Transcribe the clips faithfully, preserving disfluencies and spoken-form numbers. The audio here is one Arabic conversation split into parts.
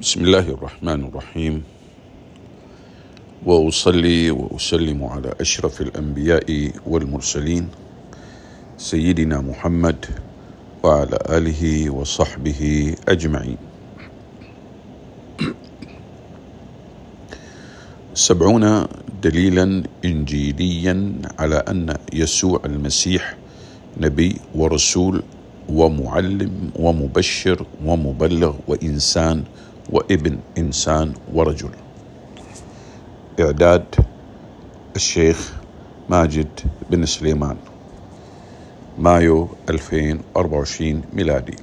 بسم الله الرحمن الرحيم، وأصلي وأسلم على أشرف الأنبياء والمرسلين سيدنا محمد وعلى آله وصحبه أجمعين. سبعون دليلا إنجيليا على أن يسوع المسيح نبي ورسول ومعلم ومبشر ومبلغ وإنسان وابن إنسان ورجل. إعداد الشيخ ماجد بن سليمان، مايو ألفين وأربعة وعشرين ميلادي.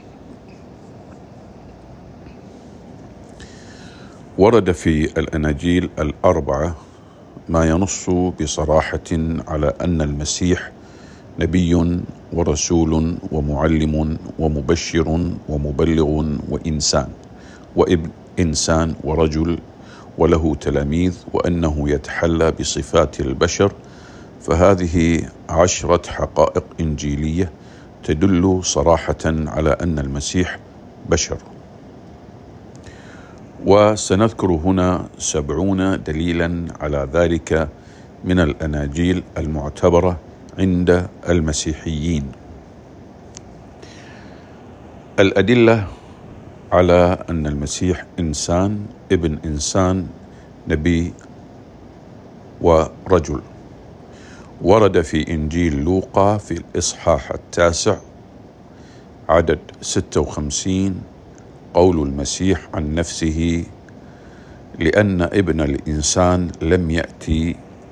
ورد في الأناجيل الأربعة ما ينص بصراحة على أن المسيح نبي ورسول ومعلم ومبشر ومبلغ وإنسان وابن إنسان ورجل، وله تلاميذ، وأنه يتحلى بصفات البشر. فهذه عشرة حقائق إنجيلية تدل صراحة على أن المسيح بشر. وسنذكر هنا سبعون دليلا على ذلك من الأناجيل المعتبرة عند المسيحيين. الأدلة على أن المسيح إنسان، ابن إنسان، نبي ورجل. ورد في إنجيل لوقا في الإصحاح التاسع عدد ستة وخمسين قول المسيح عن نفسه: لأن ابن الإنسان لم يأتي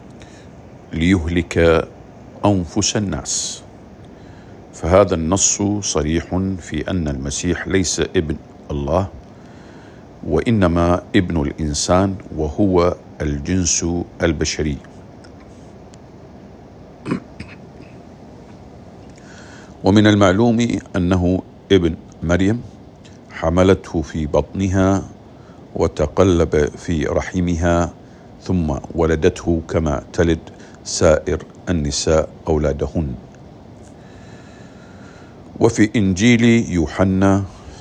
ليهلك أنفس الناس. فهذا النص صريح في أن المسيح ليس ابن الله، وإنما ابن الإنسان، وهو الجنس البشري. ومن المعلوم أنه ابن مريم، حملته في بطنها وتقلب في رحمها ثم ولدته كما تلد سائر النساء أولادهن. وفي إنجيل يوحنا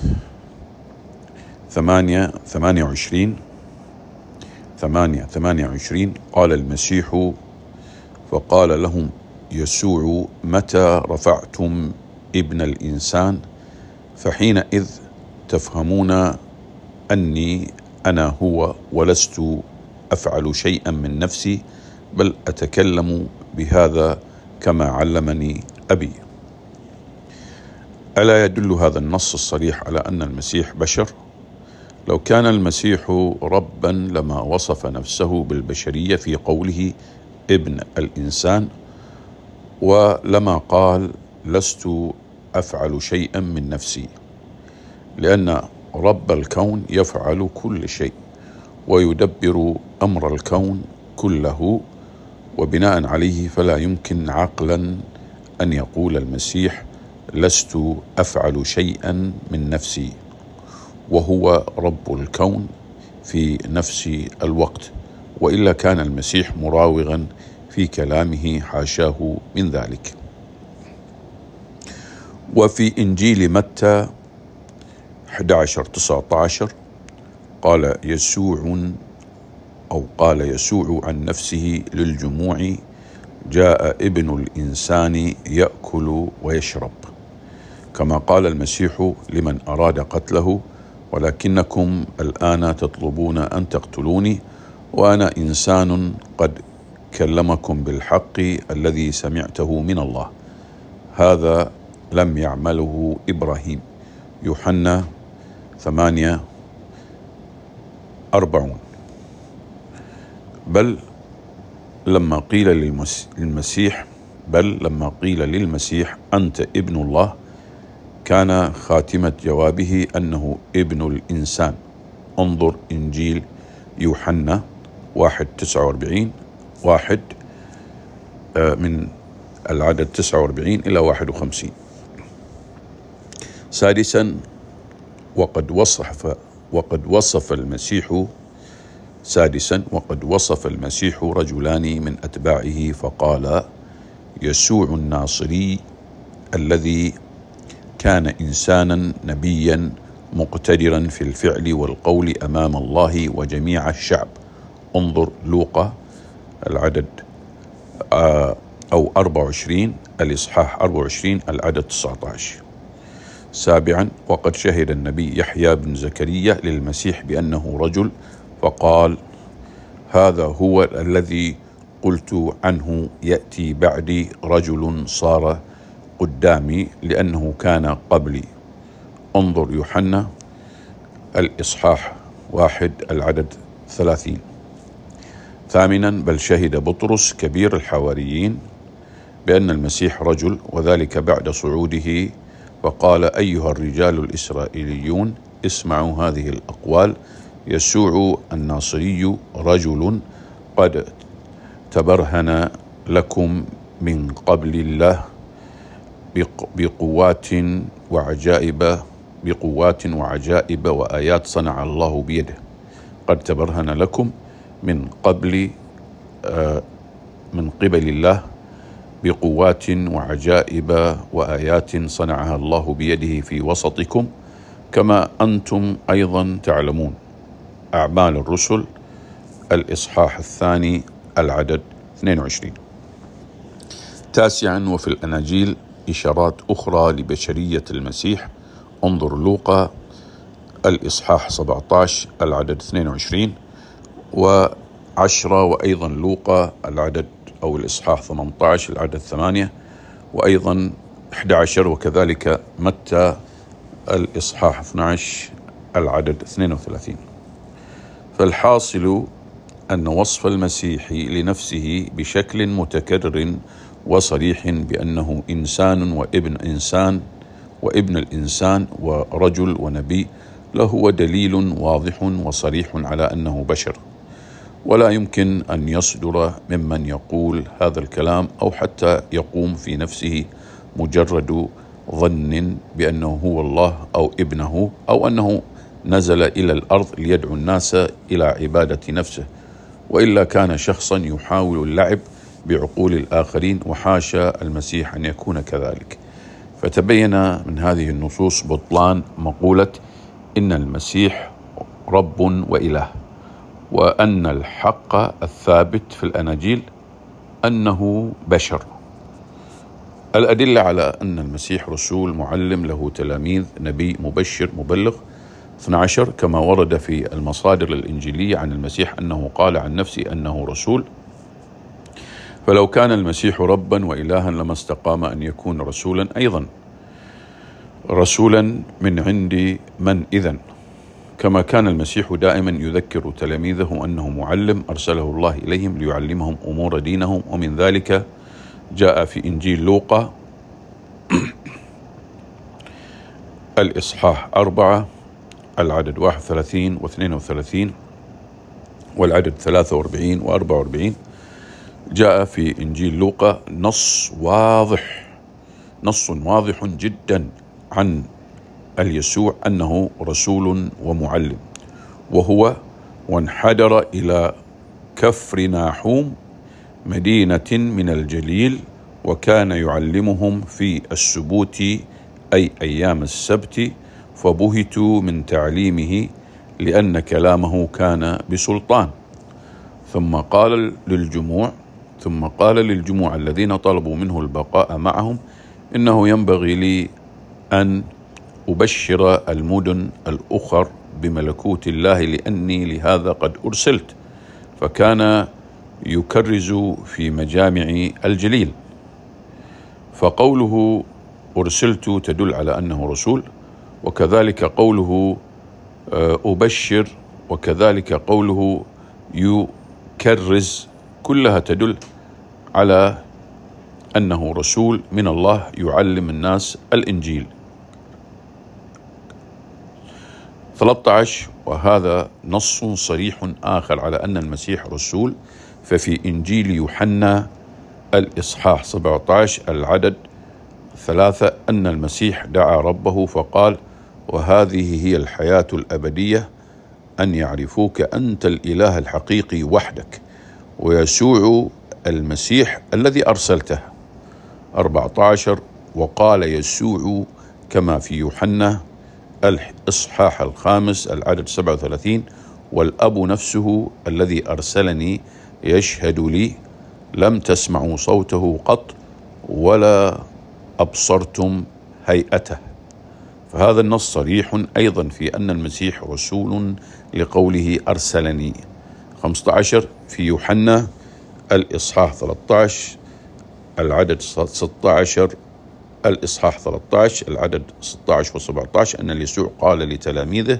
ثمانية ثمانية وعشرين ثمانية ثمانية وعشرين قال المسيح: فقال لهم يسوع: متى رفعتم ابن الإنسان فحينئذ تفهمون أني أنا هو، ولست أفعل شيئا من نفسي، بل أتكلم بهذا كما علمني أبي. ألا يدل هذا النص الصريح على أن المسيح بشر؟ لو كان المسيح ربا لما وصف نفسه بالبشرية في قوله ابن الإنسان، ولما قال لست أفعل شيئا من نفسي، لأن رب الكون يفعل كل شيء ويدبر أمر الكون كله، وبناء عليه فلا يمكن عقلا أن يقول المسيح لست أفعل شيئا من نفسي، وهو رب الكون في نفس الوقت، وإلا كان المسيح مراوغا في كلامه، حاشاه من ذلك. وفي إنجيل متى أحد عشر تسعة عشر قال يسوع أو قال يسوع عن نفسه للجموع: جاء ابن الإنسان يأكل ويشرب. كما قال المسيح لمن أراد قتله: ولكنكم الآن تطلبون أن تقتلوني وأنا إنسان قد كلمكم بالحق الذي سمعته من الله. هذا لم يعمله إبراهيم. يوحنا ثمانية أربعون. بل لما قيل للمسيح بل لما قيل للمسيح أنت ابن الله، كان خاتمة جوابه أنه ابن الإنسان. انظر إنجيل يوحنا واحد تسعة وأربعين واحد من العدد تسعة وأربعين إلى واحد وخمسين. سادسا، وقد وصف وقد وصف المسيح سادسا وقد وصف المسيح رجلان من أتباعه فقال: يسوع الناصري الذي كان إنسانا نبيا مقتدرا في الفعل والقول أمام الله وجميع الشعب. انظر لوقا العدد أو أربعة وعشرين، الإصحاح أربعة وعشرين العدد تسعة عشر. سابعا، وقد شهد النبي يحيى بن زكريا للمسيح بأنه رجل، فقال: هذا هو الذي قلت عنه يأتي بعدي رجل صار قدامي لأنه كان قبلي. انظر يوحنا الإصحاح واحد العدد ثلاثين. ثامنا، بل شهد بطرس كبير الحواريين بأن المسيح رجل، وذلك بعد صعوده، فقال: أيها الرجال الإسرائيليون، اسمعوا هذه الأقوال. يسوع الناصري رجل قد تبرهن لكم من قبل الله بقوات وعجائب بقوات وعجائب وآيات صنع الله بيده. قد تبرهن لكم من قبل آه من قبل الله بقوات وعجائب وآيات صنعها الله بيده في وسطكم، كما أنتم أيضا تعلمون. أعمال الرسل الإصحاح الثاني العدد اثنين وعشرين. تاسعا، وفي الأناجيل إشارات أخرى لبشرية المسيح. انظر لوقا الإصحاح سبعة عشر العدد اثنين وعشرين وعشرة، وأيضا لوقا العدد أو الإصحاح ثمانية عشر العدد ثمانية، وأيضا أحد عشر، وكذلك متى الإصحاح اثني عشر العدد اثنين وثلاثين. فالحاصل أن وصف المسيح لنفسه بشكل متكرر وصريح بأنه إنسان وابن إنسان وابن الإنسان ورجل ونبي لهو دليل واضح وصريح على أنه بشر، ولا يمكن أن يصدر ممن يقول هذا الكلام أو حتى يقوم في نفسه مجرد ظن بأنه هو الله أو ابنه، أو أنه نزل إلى الأرض ليدعو الناس إلى عبادة نفسه، وإلا كان شخصا يحاول اللعب بعقول الآخرين، وحاشا المسيح أن يكون كذلك. فتبين من هذه النصوص بطلان مقولة إن المسيح رب وإله، وأن الحق الثابت في الأناجيل أنه بشر. الأدلة على أن المسيح رسول، معلم، له تلاميذ، نبي، مبشر، مبلغ. اثني عشر، كما ورد في المصادر الإنجيلية عن المسيح أنه قال عن نفسه أنه رسول. فلو كان المسيح ربا وإلها لما استقام أن يكون رسولا أيضا. رسولا من عند من إذن؟ كما كان المسيح دائما يذكر تلاميذه أنه معلم أرسله الله إليهم ليعلمهم أمور دينهم، ومن ذلك جاء في إنجيل لوقا الإصحاح أربعة العدد واحد وثلاثين واثنين وثلاثين والعدد ثلاثة وأربعين وأربعة وأربعين. جاء في إنجيل لوقا نص واضح نص واضح جدا عن اليسوع أنه رسول ومعلم، وهو وانحدر إلى كفر ناحوم مدينة من الجليل، وكان يعلمهم في السبوت أي أيام السبت، فبهتوا من تعليمه لأن كلامه كان بسلطان. ثم قال للجموع ثم قال للجموع الذين طلبوا منه البقاء معهم: إنه ينبغي لي أن أبشر المدن الأخر بملكوت الله، لأني لهذا قد أرسلت. فكان يكرز في مجامع الجليل. فقوله أرسلت تدل على أنه رسول، وكذلك قوله أبشر، وكذلك قوله يكرز، كلها تدل على أنه رسول من الله يعلم الناس الإنجيل. ثلاثة عشر، وهذا نص صريح آخر على أن المسيح رسول. ففي إنجيل يوحنا الإصحاح سبعة عشر العدد ثلاثة أن المسيح دعا ربه فقال: وهذه هي الحياة الأبدية، أن يعرفوك أنت الإله الحقيقي وحدك ويسوع المسيح الذي أرسلته. أربعة عشر، وقال يسوع كما في يوحنا الإصحاح الخامس العدد سبعة وثلاثين: والأب نفسه الذي أرسلني يشهد لي لم تسمعوا صوته قط ولا أبصرتم هيئته. فهذا النص صريح أيضا في أن المسيح رسول لقوله أرسلني. خمسة عشر في يوحنا الإصحاح ثلاثة عشر العدد ستة عشر، الإصحاح ثلاثة عشر العدد ستة عشر وسبعة عشر، أن يسوع قال لتلاميذه: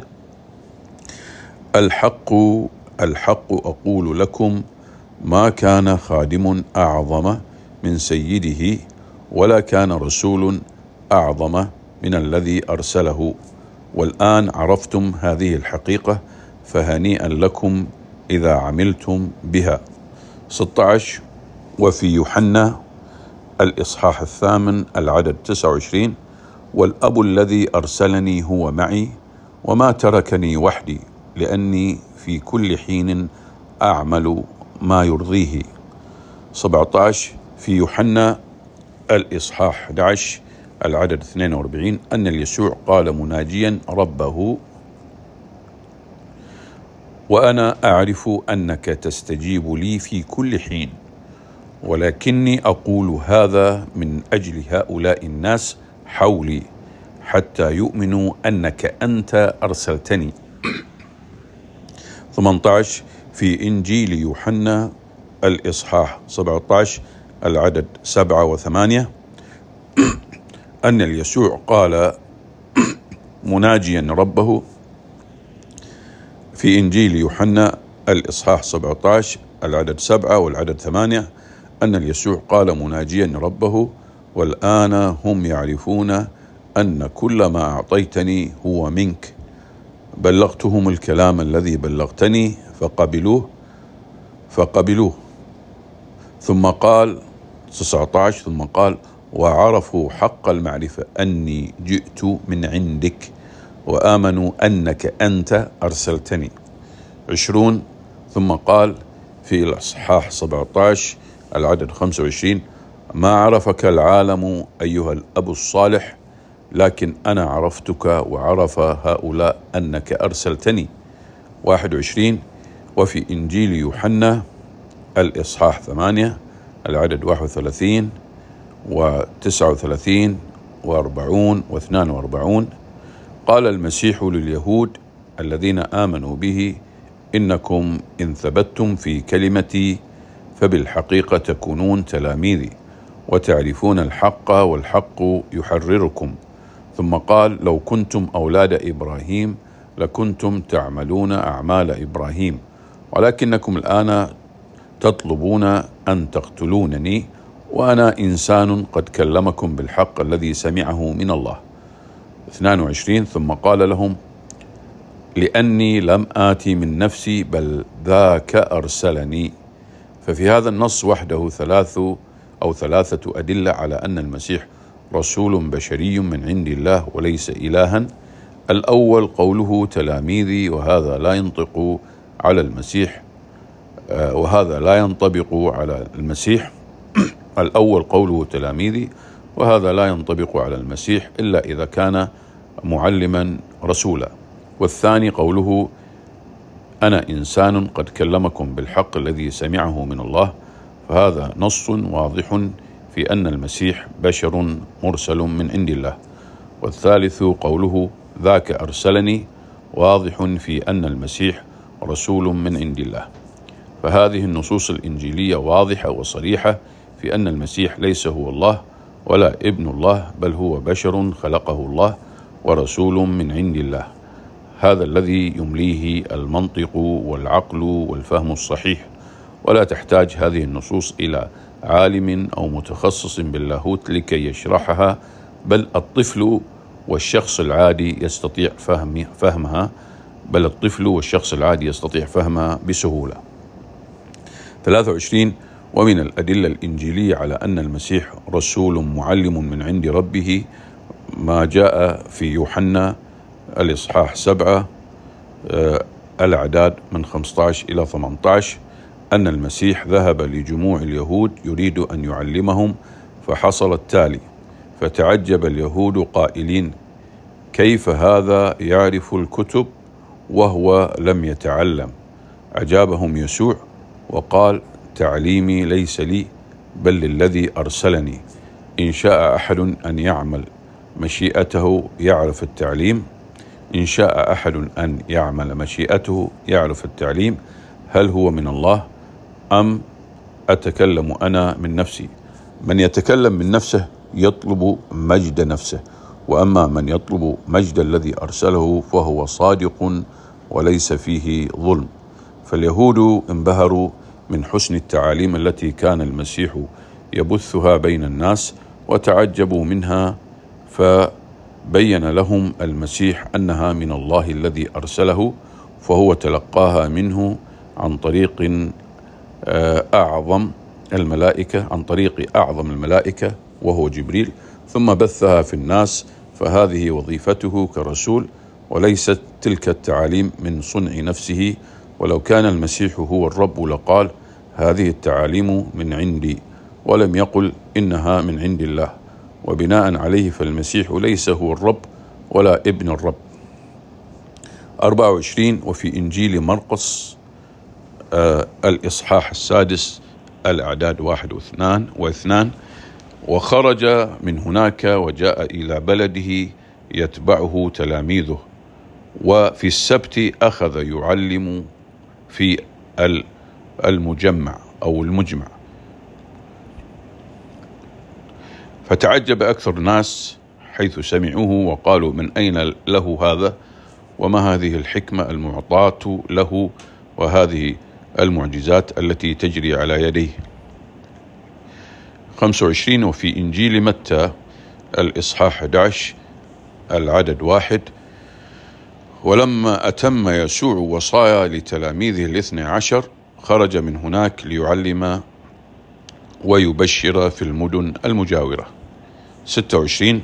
الحق الحق أقول لكم ما كان خادم أعظم من سيده ولا كان رسول أعظم من الذي أرسله، والآن عرفتم هذه الحقيقة فهنيئا لكم إذا عملتم بها. ستة عشر وفي يوحنا الإصحاح الثامن العدد تسعة وعشرين: والأب الذي أرسلني هو معي وما تركني وحدي لأني في كل حين أعمل ما يرضيه. سبعة عشر في يوحنا الإصحاح أحد عشر العدد اثنين وأربعين: أن يسوع قال مناجيا ربه: وأنا أعرف أنك تستجيب لي في كل حين، ولكني أقول هذا من أجل هؤلاء الناس حولي حتى يؤمنوا أنك أنت أرسلتني. ثمانية عشر في إنجيل يوحنا الإصحاح سبعة عشر العدد سبعة وثمانية: أن يسوع قال مناجيا ربه. في إنجيل يوحنا الإصحاح سبعة عشر العدد سبعة والعدد ثمانية: أن يسوع قال مناجيا ربه: والآن هم يعرفون أن كل ما أعطيتني هو منك، بلغتهم الكلام الذي بلغتني فقبلوه فقبلوه. ثم قال تسعة عشر: ثم قال: وعرفوا حق المعرفة أني جئت من عندك وآمنوا أنك أنت أرسلتني. عشرون: ثم قال في الإصحاح سبعة عشر العدد خمسة وعشرين: ما عرفك العالم أيها الأب الصالح، لكن أنا عرفتك وعرف هؤلاء أنك أرسلتني. واحد وعشرين وفي إنجيل يوحنا الإصحاح ثمانية العدد واحد وثلاثين وتسعة وثلاثين وأربعون واثنان وأربعون: قال المسيح لليهود الذين آمنوا به: إنكم إن ثبتتم في كلمتي فبالحقيقة تكونون تلاميذي وتعرفون الحق والحق يحرركم. ثم قال: لو كنتم أولاد إبراهيم لكنتم تعملون أعمال إبراهيم، ولكنكم الآن تطلبون أن تقتلونني وأنا إنسان قد كلمكم بالحق الذي سمعه من الله. اثنان وعشرين: ثم قال لهم: لأني لم آتي من نفسي بل ذاك أرسلني. ففي هذا النص وحده ثلاث أو ثلاثة أدلة على أن المسيح رسول بشري من عند الله وليس إلها. الأول قوله تلاميذي، وهذا لا ينطق على المسيح وهذا لا ينطبق على المسيح. الأول قوله تلاميذي وهذا لا ينطبق على المسيح إلا إذا كان معلما رسولا. والثاني قوله أنا إنسان قد كلمكم بالحق الذي سمعه من الله، فهذا نص واضح في أن المسيح بشر مرسل من عند الله. والثالث قوله ذاك أرسلني، واضح في أن المسيح رسول من عند الله. فهذه النصوص الإنجيلية واضحة وصريحة في أن المسيح ليس هو الله ولا ابن الله، بل هو بشر خلقه الله ورسول من عند الله. هذا الذي يمليه المنطق والعقل والفهم الصحيح، ولا تحتاج هذه النصوص إلى عالم أو متخصص باللاهوت لكي يشرحها، بل الطفل والشخص العادي يستطيع فهم فهمها بل الطفل والشخص العادي يستطيع فهمها بسهولة. ثلاثة وعشرين ومن الأدلة الإنجيلية على أن المسيح رسول معلم من عند ربه ما جاء في يوحنا الإصحاح سبعة الأعداد من خمسة عشر إلى ثمانية عشر أن المسيح ذهب لجموع اليهود يريد أن يعلمهم، فحصل التالي: فتعجب اليهود قائلين: كيف هذا يعرف الكتب وهو لم يتعلم؟ أجابهم يسوع وقال: تعليمي ليس لي بل للذي أرسلني. إن شاء أحد أن يعمل مشيئته يعرف التعليم. إن شاء أحد أن يعمل مشيئته يعرف التعليم. هل هو من الله أم أتكلم أنا من نفسي؟ من يتكلم من نفسه يطلب مجد نفسه، وأما من يطلب مجد الذي أرسله فهو صادق وليس فيه ظلم. فاليهود انبهروا من حسن التعاليم التي كان المسيح يبثها بين الناس وتعجبوا منها، فبين لهم المسيح أنها من الله الذي أرسله، فهو تلقاها منه عن طريق أعظم الملائكة عن طريق أعظم الملائكة وهو جبريل، ثم بثها في الناس. فهذه وظيفته كرسول، وليست تلك التعاليم من صنع نفسه. ولو كان المسيح هو الرب لقال: هذه التعاليم من عندي، ولم يقل إنها من عند الله. وبناء عليه فالمسيح ليس هو الرب ولا ابن الرب. أربعة وعشرين وفي إنجيل مرقس آه الإصحاح السادس الأعداد واحد واثنان واثنان وخرج من هناك وجاء إلى بلده يتبعه تلاميذه، وفي السبت أخذ يعلم في المجمع أو المجمع. فتعجب أكثر الناس حيث سمعوه وقالوا: من أين له هذا؟ وما هذه الحكمة المعطاة له وهذه المعجزات التي تجري على يديه؟ خمسة وعشرين وفي إنجيل متى الإصحاح أحد عشر العدد واحد ولما أتم يسوع وصايا لتلاميذه الاثنى عشر خرج من هناك ليعلم ويبشر في المدن المجاورة. ستة وعشرين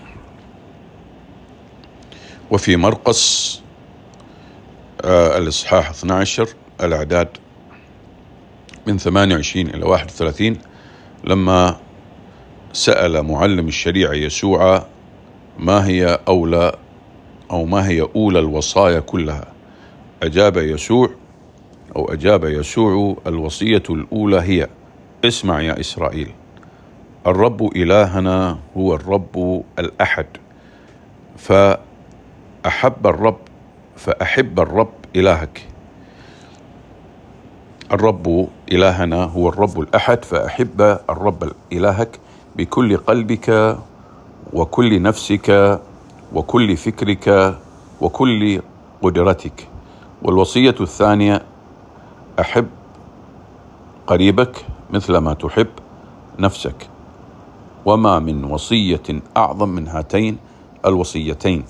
وفي مرقس آه الإصحاح اثني عشر الأعداد من ثمانية وعشرين إلى واحد وثلاثين لما سأل معلم الشريعة يسوع ما هي أولى أو ما هي أولى الوصايا كلها، أجاب يسوع أو أجاب يسوع: الوصية الأولى هي: اسمع يا إسرائيل، الرب إلهنا هو الرب الأحد، فأحب الرب فأحب الرب إلهك. الرب إلهنا هو الرب الأحد، فأحب الرب إلهك بكل قلبك وكل نفسك وكل فكرك وكل قدرتك. والوصية الثانية: أحب قريبك مثل ما تحب نفسك. وما من وصية أعظم من هاتين الوصيتين.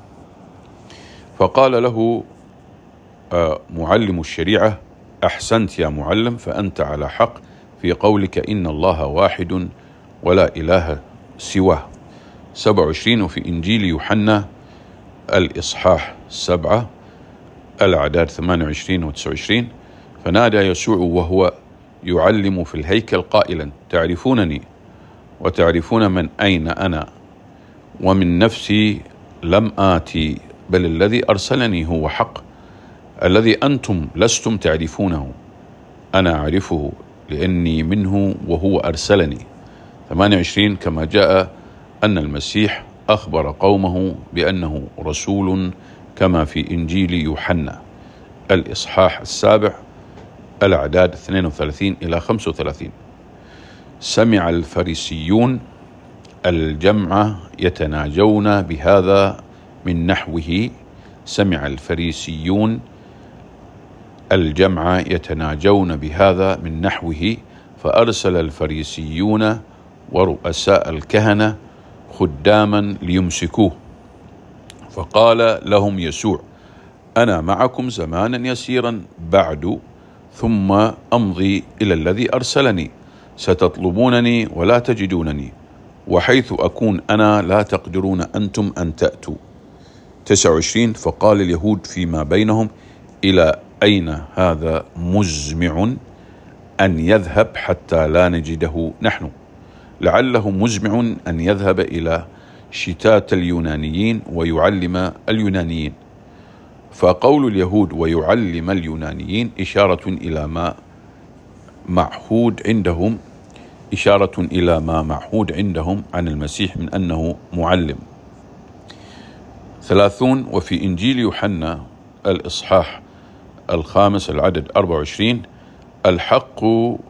فقال له معلم الشريعة: أحسنت يا معلم، فأنت على حق في قولك، إن الله واحد ولا إله سواه. سبعة وعشرين وفي إنجيل يوحنا الإصحاح سبعة الأعداد ثمانية وعشرين وتسعة وعشرين فنادى يسوع وهو يعلم في الهيكل قائلا: تعرفونني وتعرفون من أين أنا، ومن نفسي لم آتي، بل الذي أرسلني هو حق، الذي أنتم لستم تعرفونه أنا أعرفه، لأني منه وهو أرسلني. ثمانية وعشرين كما جاء أن المسيح أخبر قومه بأنه رسول كما في إنجيل يوحنا الإصحاح السابع الأعداد اثنين وثلاثين إلى خمسة وثلاثين. سمع الفريسيون الجمع يتناجون بهذا من نحوه سمع الفريسيون الجمع يتناجون بهذا من نحوه فأرسل الفريسيون ورؤساء الكهنة خداما ليمسكوه. فقال لهم يسوع: أنا معكم زمانا يسيرا بعد ثم أمضي إلى الذي أرسلني، ستطلبونني ولا تجدونني، وحيث أكون أنا لا تقدرون أنتم أن تأتوا. تسعة وعشرين فقال اليهود فيما بينهم: إلى أين هذا مزمع أن يذهب حتى لا نجده نحن؟ لعله مزمع أن يذهب إلى شتات اليونانيين ويعلم اليونانيين. فقول اليهود ويعلم اليونانيين إشارة إلى ما معهود عندهم إشارة إلى ما معهود عندهم عن المسيح من أنه معلم. ثلاثون وفي إنجيل يوحنا الإصحاح الخامس العدد أربعة وعشرين الحق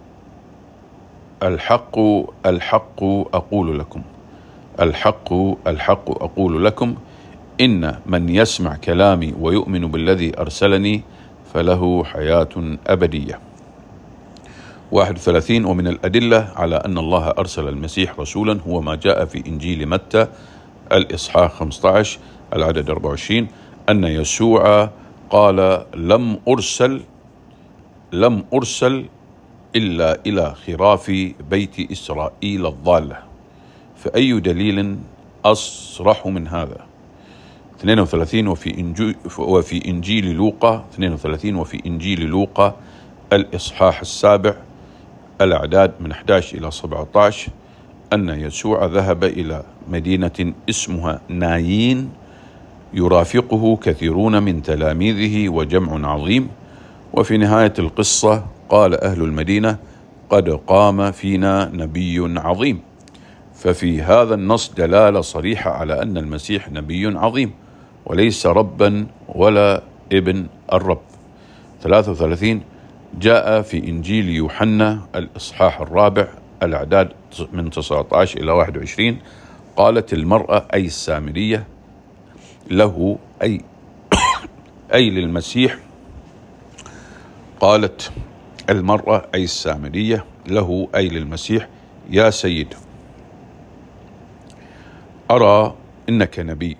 الحق الحق أقول لكم الحق الحق أقول لكم إن من يسمع كلامي ويؤمن بالذي أرسلني فله حياة أبدية. واحد وثلاثين ومن الأدلة على أن الله أرسل المسيح رسولا هو ما جاء في إنجيل متى الإصحاح خمسة عشر العدد أربعة وعشرين أن يسوع قال لم أرسل لم أرسل إلا إلى خراف بيت إسرائيل الضالة. فأي دليل أصرح من هذا؟ اثنين وثلاثين وفي إنجيل, وفي إنجيل لوقا اثنين وثلاثين وفي إنجيل لوقا الإصحاح السابع الأعداد من أحد عشر إلى سبعة عشر أن يسوع ذهب إلى مدينة اسمها نايين يرافقه كثيرون من تلاميذه وجمع عظيم. وفي نهاية القصة قال أهل المدينة قد قام فينا نبي عظيم. ففي هذا النص دلالة صريحة على أن المسيح نبي عظيم وليس ربا ولا ابن الرب. ثلاثة وثلاثين جاء في إنجيل يوحنا الإصحاح الرابع الأعداد من تسعة عشر إلى واحد وعشرين قالت المرأة أي السامرية له أي أي للمسيح قالت المرأة أي السامرية له أي للمسيح يا سيد أرى إنك نبي.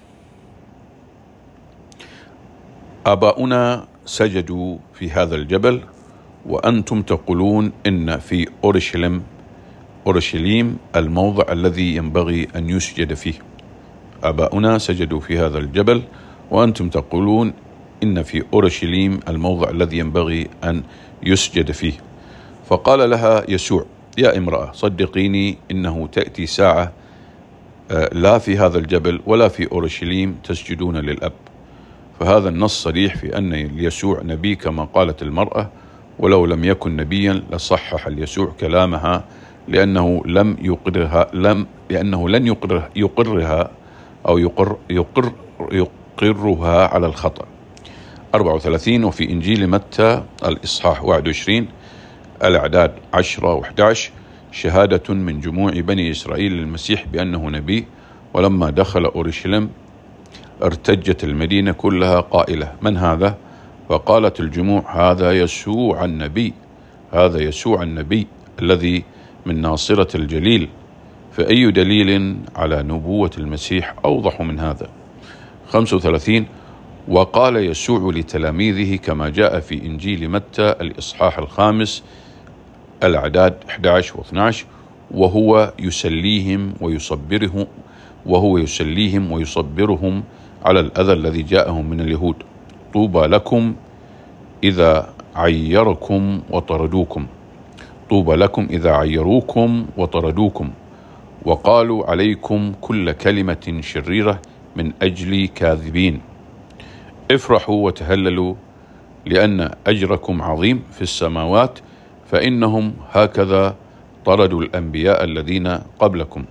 آباؤنا سجدوا في هذا الجبل وأنتم تقولون إن في أورشليم أورشليم الموضع الذي ينبغي أن يسجد فيه. آباؤنا سجدوا في هذا الجبل وأنتم تقولون إن في أورشليم الموضع الذي ينبغي أن يسجد فيه. فقال لها يسوع يا امرأة صدقيني إنه تأتي ساعة لا في هذا الجبل ولا في أورشليم تسجدون للأب. فهذا النص صريح في أن يسوع نبي كما قالت المرأة، ولو لم يكن نبيا لصحح يسوع كلامها لأنه لم يقرها لم لأنه لن يقرها, يقرها أو يقر يقر يقرها على الخطأ. أربعة وثلاثين وفي إنجيل متى الإصحاح واحد وعشرين الأعداد عشرة وأحد عشر شهادة من جموع بني إسرائيل للمسيح بأنه نبي. ولما دخل أورشليم ارتجت المدينة كلها قائلة من هذا؟ فقالت الجموع هذا يسوع النبي هذا يسوع النبي الذي من ناصرة الجليل. فأي دليل على نبوة المسيح أوضح من هذا؟ خمسة وثلاثين وقال يسوع لتلاميذه كما جاء في إنجيل متى الإصحاح الخامس الأعداد أحد عشر واثني عشر وهو يسليهم ويصبرهم وهو يسليهم ويصبرهم على الأذى الذي جاءهم من اليهود. طوبى لكم إذا عيركم وطردوكم طوبى لكم إذا عيروكم وطردوكم وقالوا عليكم كل كلمة شريرة من أجل كاذبين. افرحوا وتهللوا لأن أجركم عظيم في السماوات فإنهم هكذا طردوا الأنبياء الذين قبلكم.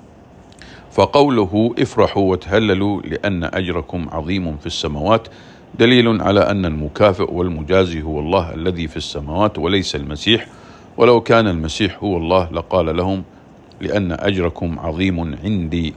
فقوله افرحوا وتهللوا لأن أجركم عظيم في السماوات دليل على أن المكافئ والمجازي هو الله الذي في السماوات وليس المسيح. ولو كان المسيح هو الله لقال لهم لأن أجركم عظيم عندي.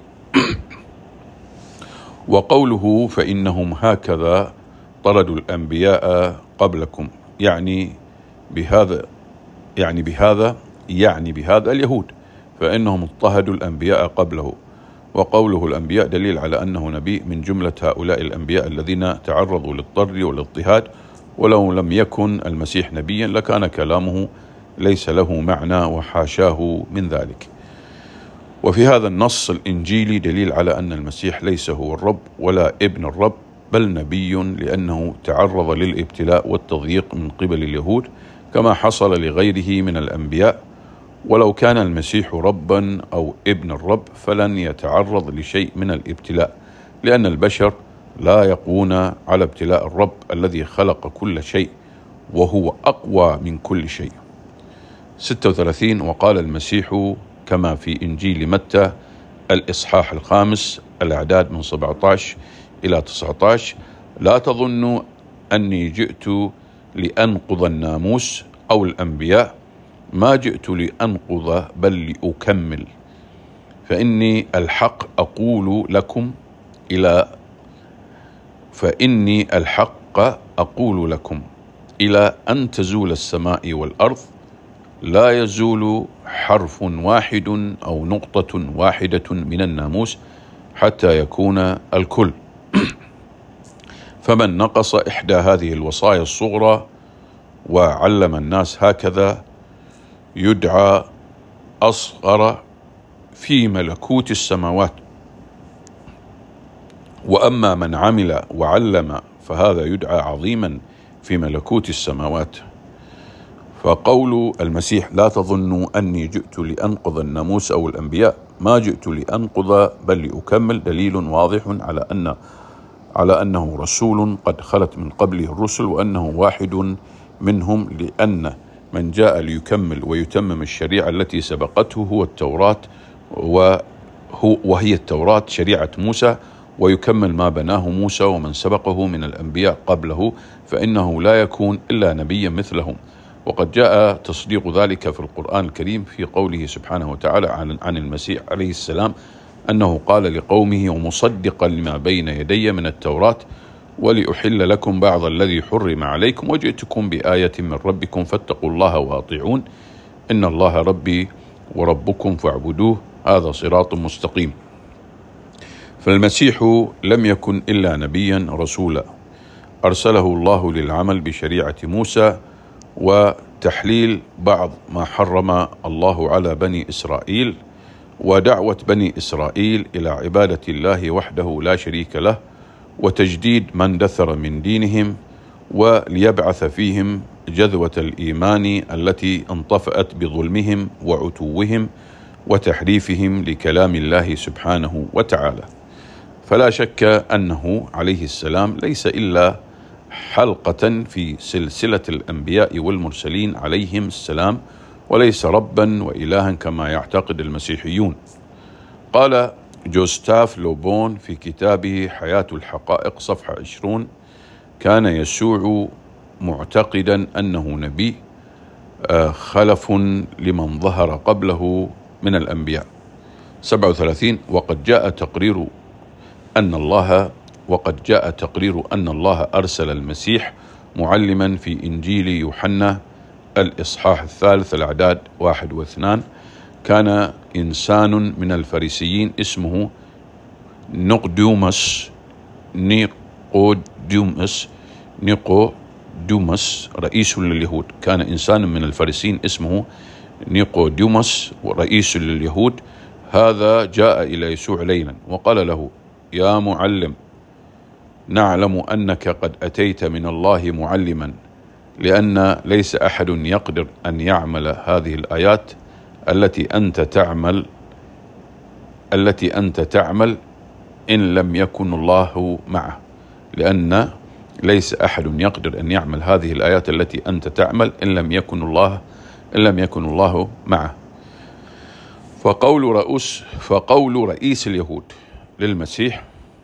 وقوله فإنهم هكذا طردوا الأنبياء قبلكم يعني بهذا يعني بهذا يعني بهذا اليهود فإنهم اضطهدوا الأنبياء قبله. وقوله الأنبياء دليل على أنه نبي من جملة هؤلاء الأنبياء الذين تعرضوا للضر والاضطهاد. ولو لم يكن المسيح نبيا لكان كلامه ليس له معنى وحاشاه من ذلك. وفي هذا النص الإنجيلي دليل على أن المسيح ليس هو الرب ولا ابن الرب بل نبي لأنه تعرض للابتلاء والتضييق من قبل اليهود كما حصل لغيره من الأنبياء. ولو كان المسيح ربا أو ابن الرب فلن يتعرض لشيء من الابتلاء، لأن البشر لا يقوون على ابتلاء الرب الذي خلق كل شيء وهو أقوى من كل شيء. ستة وثلاثين وقال المسيح كما في إنجيل متى الإصحاح الخامس الأعداد من سبعة عشر إلى تسعة عشر: لا تظنوا أني جئت لأنقض الناموس أو الأنبياء، ما جئت لأنقض بل لأكمل. فإني الحق أقول لكم إلى فإني الحق أقول لكم إلى أن تزول السماء والأرض لا يزول حرف واحد أو نقطة واحدة من الناموس حتى يكون الكل. فمن نقص إحدى هذه الوصايا الصغرى وعلم الناس هكذا يدعى أصغر في ملكوت السماوات، وأما من عمل وعلم فهذا يدعى عظيما في ملكوت السماوات. فقول المسيح لا تظنوا أني جئت لأنقض الناموس أو الأنبياء، ما جئت لأنقض بل لأكمل، دليل واضح على أن على أنه رسول قد خلت من قبله الرسل، وأنه واحد منهم، لأن من جاء ليكمل ويتمم الشريعة التي سبقته هو التوراة، وهو وهي التوراة شريعة موسى، ويكمل ما بناه موسى ومن سبقه من الأنبياء قبله، فإنه لا يكون إلا نبيا مثلهم. وقد جاء تصديق ذلك في القرآن الكريم في قوله سبحانه وتعالى عن المسيح عليه السلام أنه قال لقومه ومصدقا لما بين يدي من التوراة ولأحل لكم بعض الذي حرم عليكم وجئتكم بآية من ربكم فاتقوا الله وأطيعون إن الله ربي وربكم فاعبدوه هذا صراط مستقيم. فالمسيح لم يكن إلا نبيا رسولا أرسله الله للعمل بشريعة موسى وتحليل بعض ما حرم الله على بني إسرائيل، ودعوة بني إسرائيل إلى عبادة الله وحده لا شريك له، وتجديد من دثر من دينهم، وليبعث فيهم جذوة الإيمان التي انطفأت بظلمهم وعتوهم وتحريفهم لكلام الله سبحانه وتعالى. فلا شك أنه عليه السلام ليس إلا حلقة في سلسلة الأنبياء والمرسلين عليهم السلام، وليس ربا وإلها كما يعتقد المسيحيون. قال جوستاف لوبون في كتابه حياة الحقائق صفحة عشرون: كان يسوع معتقدا أنه نبي خلف لمن ظهر قبله من الأنبياء. سبعة وثلاثين وقد جاء تقرير أن الله وقد جاء تقرير أن الله أرسل المسيح معلما في إنجيل يوحنا الإصحاح الثالث الأعداد واحد واثنان: كان إنسان من الفريسيين اسمه نيقوديموس نيقوديموس نيقوديموس رئيس لليهود. كان إنسان من الفريسيين اسمه نيقوديموس رئيس لليهود. هذا جاء إلى يسوع ليلا وقال له: يا معلم، نعلم أنك قد أتيت من الله معلما، لأن ليس أحد يقدر أن يعمل هذه الآيات التي أنت تعمل التي أنت تعمل إن لم يكن الله معه، لأن ليس أحد يقدر أن يعمل هذه الآيات التي أنت تعمل إن لم يكن الله إن لم يكن الله معه. فقول رؤوس فقول رئيس اليهود للمسيح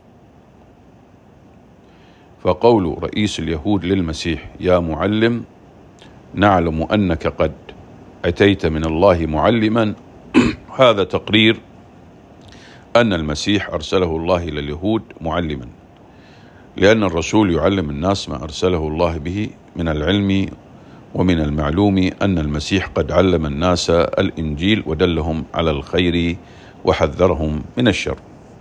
فقول رئيس اليهود للمسيح: يا معلم، نعلم أنك قد أتيت من الله معلما، هذا تقرير أن المسيح أرسله الله إلى اليهود معلما، لأن الرسول يعلم الناس ما أرسله الله به من العلم. ومن المعلوم أن المسيح قد علم الناس الإنجيل ودلهم على الخير وحذرهم من الشر.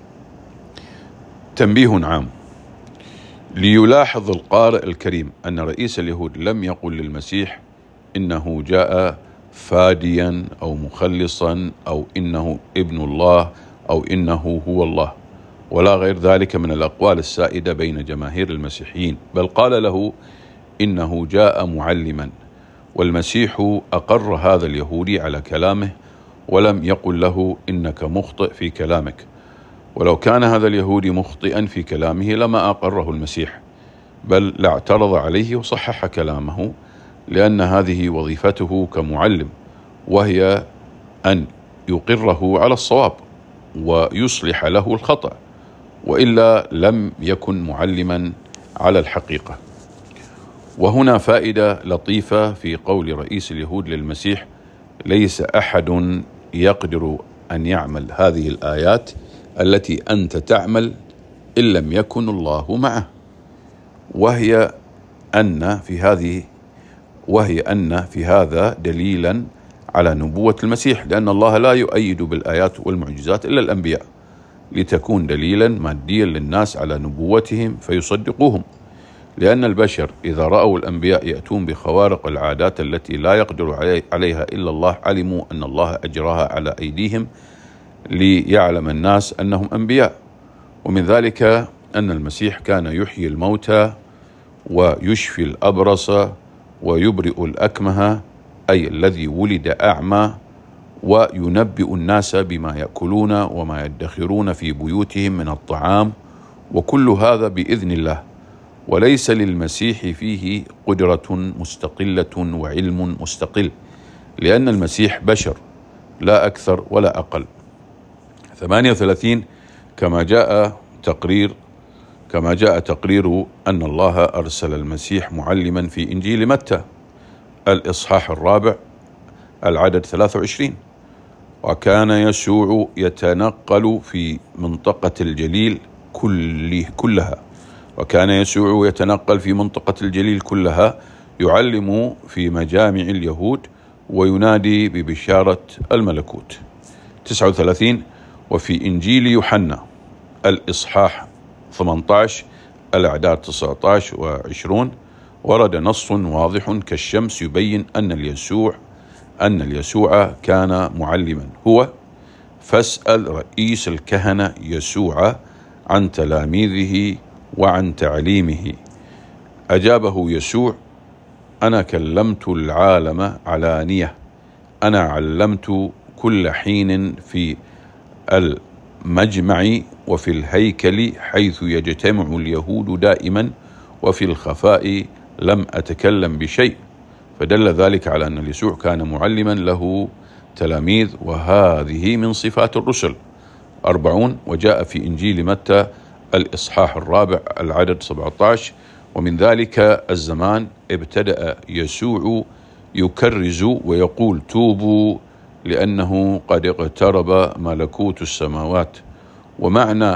تنبيه عام: ليلاحظ القارئ الكريم أن رئيس اليهود لم يقل للمسيح إنه جاء فاديا أو مخلصا أو إنه ابن الله أو إنه هو الله، ولا غير ذلك من الأقوال السائدة بين جماهير المسيحيين، بل قال له إنه جاء معلما، والمسيح أقر هذا اليهودي على كلامه ولم يقل له إنك مخطئ في كلامك، ولو كان هذا اليهودي مخطئا في كلامه لما أقره المسيح، بل لاعترض عليه وصحح كلامه، لأن هذه وظيفته كمعلم، وهي أن يقره على الصواب ويصلح له الخطأ، وإلا لم يكن معلما على الحقيقة. وهنا فائدة لطيفة في قول رئيس اليهود للمسيح: ليس أحد يقدر أن يعمل هذه الآيات التي أنت تعمل إن لم يكن الله معه. وهي أن في هذه وهي أن في هذا دليلا على نبوة المسيح، لأن الله لا يؤيد بالآيات والمعجزات إلا الأنبياء، لتكون دليلا ماديا للناس على نبوتهم فيصدقوهم، لأن البشر إذا رأوا الأنبياء يأتون بخوارق العادات التي لا يقدر عليها إلا الله، علموا أن الله أجراها على أيديهم ليعلم الناس أنهم أنبياء. ومن ذلك أن المسيح كان يحيي الموتى ويشفي الأبرص ويبرئ الأكمه، أي الذي ولد أعمى، وينبئ الناس بما يأكلون وما يدخرون في بيوتهم من الطعام، وكل هذا بإذن الله، وليس للمسيح فيه قدرة مستقلة وعلم مستقل، لأن المسيح بشر لا أكثر ولا أقل. ثمانية وثلاثين كما جاء تقرير كما جاء تقرير أن الله أرسل المسيح معلما في إنجيل متى الإصحاح الرابع العدد ثلاثة وعشرين: وكان يسوع يتنقل في منطقة الجليل كلها وكان يسوع يتنقل في منطقة الجليل كلها يعلم في مجامع اليهود وينادي ببشارة الملكوت. تسعة وثلاثين وفي إنجيل يوحنا الإصحاح ثمانية عشر الأعداد تسعة عشر وعشرون ورد نص واضح كالشمس يبين أن اليسوع أن اليسوع كان معلما هو: فاسأل رئيس الكهنة يسوع عن تلاميذه وعن تعليمه. أجابه يسوع: أنا كلمت العالم علانية، أنا علمت كل حين في المجمع وفي الهيكل حيث يجتمع اليهود دائما، وفي الخفاء لم أتكلم بشيء. فدل ذلك على أن يسوع كان معلما له تلاميذ، وهذه من صفات الرسل. أربعون وجاء في إنجيل متى الإصحاح الرابع العدد سبعة عشر: ومن ذلك الزمان ابتدأ يسوع يكرز ويقول: توبوا لأنه قد اقترب ملكوت السماوات. ومعنى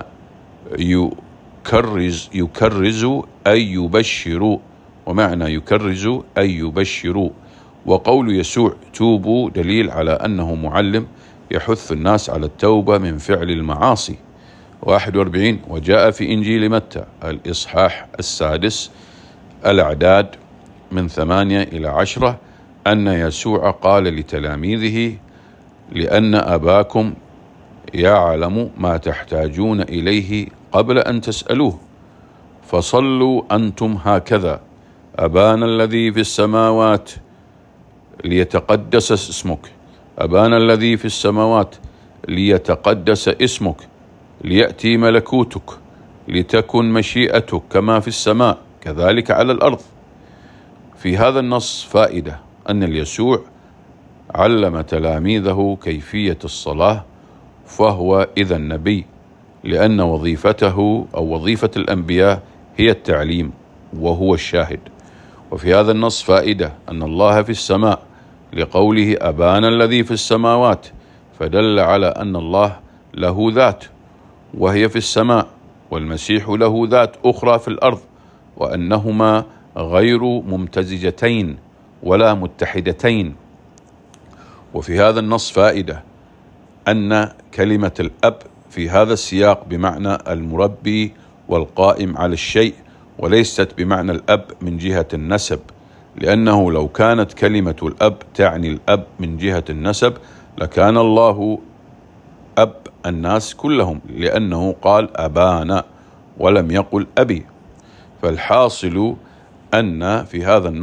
يكرز يكرز أي يبشر ومعنى يكرز أي يبشر وقول يسوع توبوا دليل على أنه معلم يحث الناس على التوبة من فعل المعاصي. واحد وأربعين وجاء في إنجيل متى الإصحاح السادس الأعداد من ثمانية إلى عشرة أن يسوع قال لتلاميذه: لأن أباكم يعلم ما تحتاجون إليه قبل أن تسألوه، فصلوا أنتم هكذا: أبانا الذي في السماوات ليتقدس اسمك أبانا الذي في السماوات ليتقدس اسمك، ليأتي ملكوتك، لتكن مشيئتك كما في السماء كذلك على الأرض. في هذا النص فائدة أن اليسوع علم تلاميذه كيفية الصلاة، فهو إذا نبي، لأن وظيفته أو وظيفة الأنبياء هي التعليم، وهو الشاهد. وفي هذا النص فائدة أن الله في السماء لقوله أبانا الذي في السماوات، فدل على أن الله له ذات وهي في السماء، والمسيح له ذات أخرى في الأرض، وأنهما غير ممتزجتين ولا متحدتين. وفي هذا النص فائدة أن كلمة الأب في هذا السياق بمعنى المربي والقائم على الشيء، وليست بمعنى الأب من جهة النسب، لأنه لو كانت كلمة الأب تعني الأب من جهة النسب لكان الله أب الناس كلهم، لأنه قال أبانا ولم يقل أبي. فالحاصل أن في هذا النص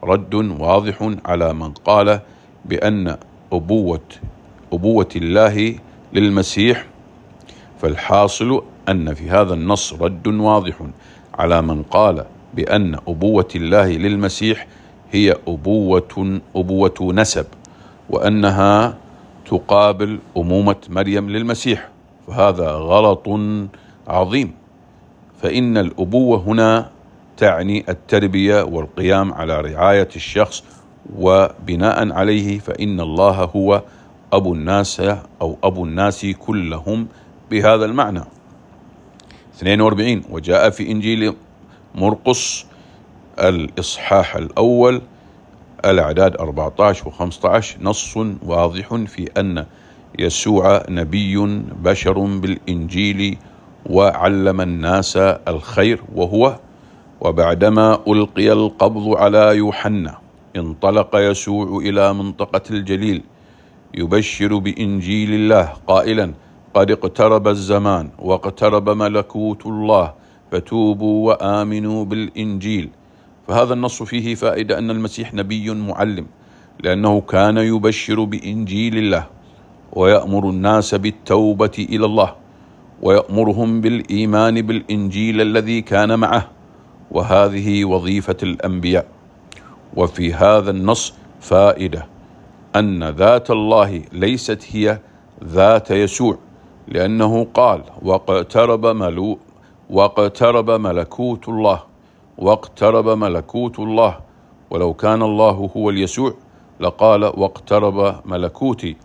رد واضح على من قال بأن أبوة أبوة الله للمسيح. فالحاصل أن في هذا النص رد واضح على من قال بأن أبوة الله للمسيح هي أبوة أبوة نسب، وأنها تقابل أمومة مريم للمسيح، فهذا غلط عظيم. فإن الأبوة هنا تعني التربية والقيام على رعاية الشخص وبناء عليه، فإن الله هو أبو الناس أو أبو الناس كلهم بهذا المعنى. اثنين وأربعين وجاء في إنجيل مرقس الإصحاح الأول الأعداد أربعة عشر وخمسة عشر نص واضح في أن يسوع نبي بشر بالإنجيل وعلم الناس الخير، وهو وبعدما ألقي القبض على يوحنا انطلق يسوع إلى منطقة الجليل يبشر بإنجيل الله قائلا: قد اقترب الزمان واقترب ملكوت الله فتوبوا وآمنوا بالإنجيل. فهذا النص فيه فائدة أن المسيح نبي معلم، لأنه كان يبشر بإنجيل الله ويأمر الناس بالتوبة إلى الله ويأمرهم بالإيمان بالإنجيل الذي كان معه، وهذه وظيفة الأنبياء. وفي هذا النص فائدة أن ذات الله ليست هي ذات يسوع، لأنه قال: واقترب ملو واقترب ملكوت الله واقترب ملكوت الله، ولو كان الله هو اليسوع لقال: واقترب ملكوتي.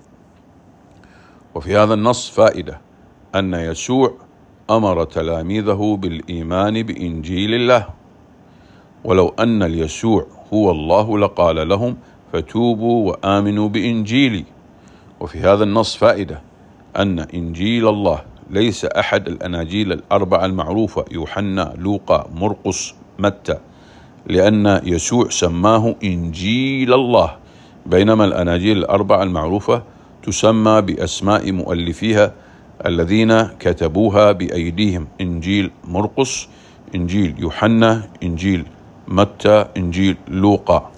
وفي هذا النص فائدة أن يسوع أمر تلاميذه بالإيمان بإنجيل الله، ولو أن اليسوع هو الله لقال لهم: فتوبوا وآمنوا بإنجيلي. وفي هذا النص فائدة أن إنجيل الله ليس أحد الأناجيل الأربعة المعروفة: يوحنا، لوقا، مرقس، متى، لأن يسوع سماه إنجيل الله، بينما الأناجيل الأربعة المعروفة تسمى بأسماء مؤلفيها الذين كتبوها بأيديهم: إنجيل مرقس، إنجيل يوحنا، إنجيل متى، إنجيل لوقا.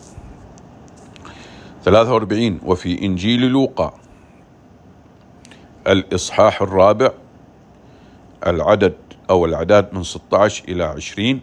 ثلاثة وأربعين وفي إنجيل لوقا الإصحاح الرابع العدد أو الأعداد من ستة عشر إلى عشرين: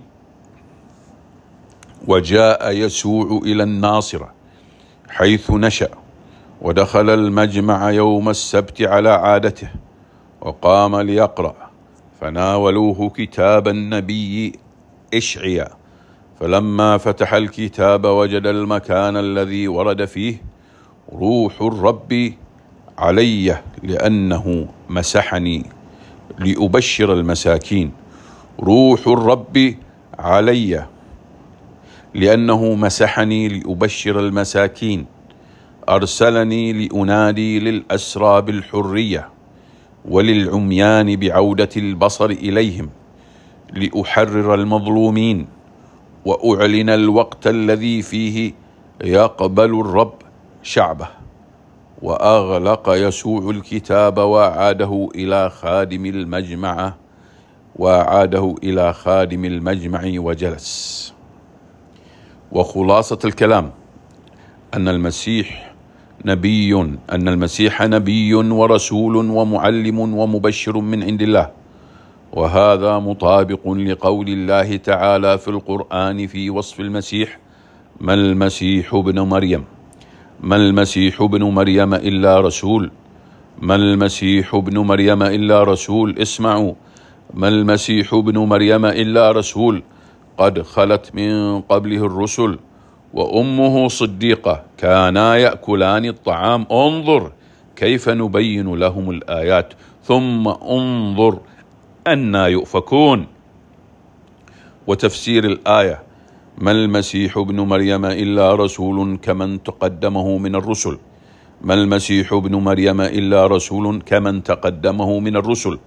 وجاء يسوع إلى الناصرة حيث نشأ، ودخل المجمع يوم السبت على عادته، وقام ليقرأ، فناولوه كتاب النبي إشعياء، فلما فتح الكتاب وجد المكان الذي ورد فيه: روح الرب علي لأنه مسحني لأبشر المساكين. روح الرب علي لأنه مسحني لأبشر المساكين، أرسلني لأنادي للأسرى بالحرية، وللعميان بعودة البصر إليهم، لأحرر المظلومين، وأعلن الوقت الذي فيه يقبل الرب شعبه. وأغلق يسوع الكتاب وأعاده إلى خادم المجمع وأعاده إلى خادم المجمع وجلس. وخلاصة الكلام أن المسيح نبي أن المسيح نبي ورسول ومعلم ومبشر من عند الله، وهذا مطابق لقول الله تعالى في القرآن في وصف المسيح: ما المسيح ابن مريم ما المسيح ابن مريم إلا رسول ما المسيح ابن مريم إلا رسول اسمعوا ما المسيح ابن مريم إلا رسول قد خلت من قبله الرسل وأمه صديقة كانا يأكلان الطعام. انظر كيف نبين لهم الآيات ثم انظر أنى يؤفكون. وتفسير الآية: ما المسيح ابن مريم إلا رسول كمن تقدمه من الرسل ما المسيح ابن مريم إلا رسول كمن تقدمه من الرسل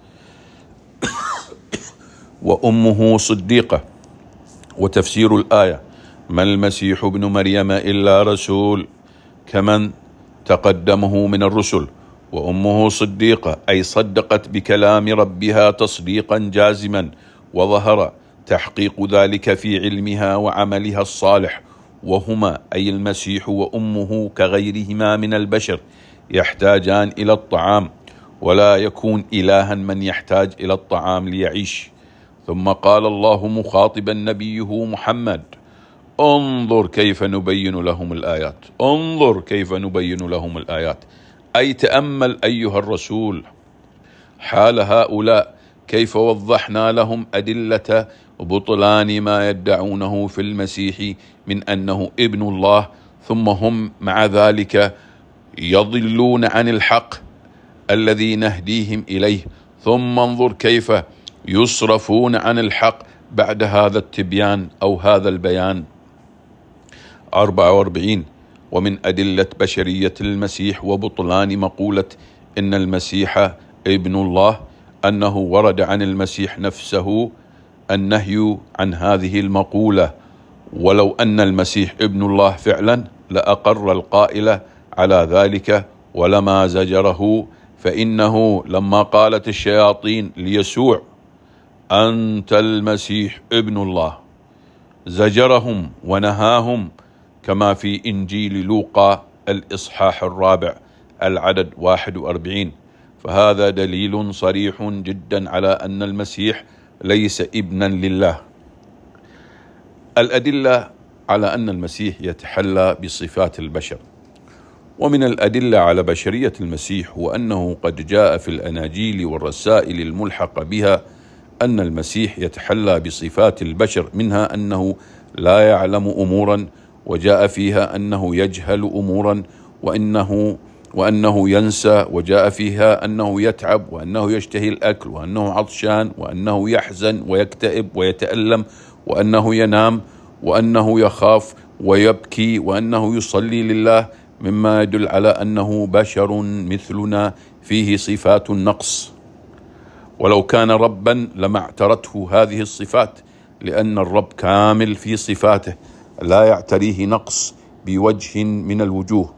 وأمه صديقة. وتفسير الآية: ما المسيح ابن مريم إلا رسول كمن تقدمه من الرسل وأمه صديقة، أي صدقت بكلام ربها تصديقا جازما، وظهر تحقيق ذلك في علمها وعملها الصالح وهما أي المسيح وأمه كغيرهما من البشر يحتاجان إلى الطعام، ولا يكون إلها من يحتاج إلى الطعام ليعيش. ثم قال الله مخاطبا نبيه محمد: انظر كيف نبين لهم الآيات، انظر كيف نبين لهم الآيات، أي تأمل أيها الرسول حال هؤلاء كيف وضحنا لهم أدلة بطلان ما يدعونه في المسيح من أنه ابن الله، ثم هم مع ذلك يضلون عن الحق الذي نهديهم إليه. ثم انظر كيف يصرفون عن الحق بعد هذا التبيان أو هذا البيان. أربعة وأربعين: ومن أدلة بشرية المسيح وبطلان مقولة إن المسيح ابن الله أنه ورد عن المسيح نفسه النهي عن هذه المقولة، ولو أن المسيح ابن الله فعلا لأقر القائل على ذلك ولما زجره، فإنه لما قالت الشياطين ليسوع أنت المسيح ابن الله زجرهم ونهاهم، كما في إنجيل لوقا الإصحاح الرابع العدد واحد وأربعين. فهذا دليل صريح جدا على أن المسيح ليس ابنا لله. الأدلة على أن المسيح يتحلى بصفات البشر. ومن الأدلة على بشرية المسيح هو أنه قد جاء في الأناجيل والرسائل الملحقة بها أن المسيح يتحلى بصفات البشر، منها أنه لا يعلم أمورا، وجاء فيها أنه يجهل أمورا، وأنه وأنه ينسى، وجاء فيها أنه يتعب، وأنه يشتهي الأكل، وأنه عطشان، وأنه يحزن ويكتئب ويتألم، وأنه ينام، وأنه يخاف ويبكي، وأنه يصلي لله، مما يدل على أنه بشر مثلنا فيه صفات النقص. ولو كان ربا لما اعترته هذه الصفات، لأن الرب كامل في صفاته لا يعتريه نقص بوجه من الوجوه.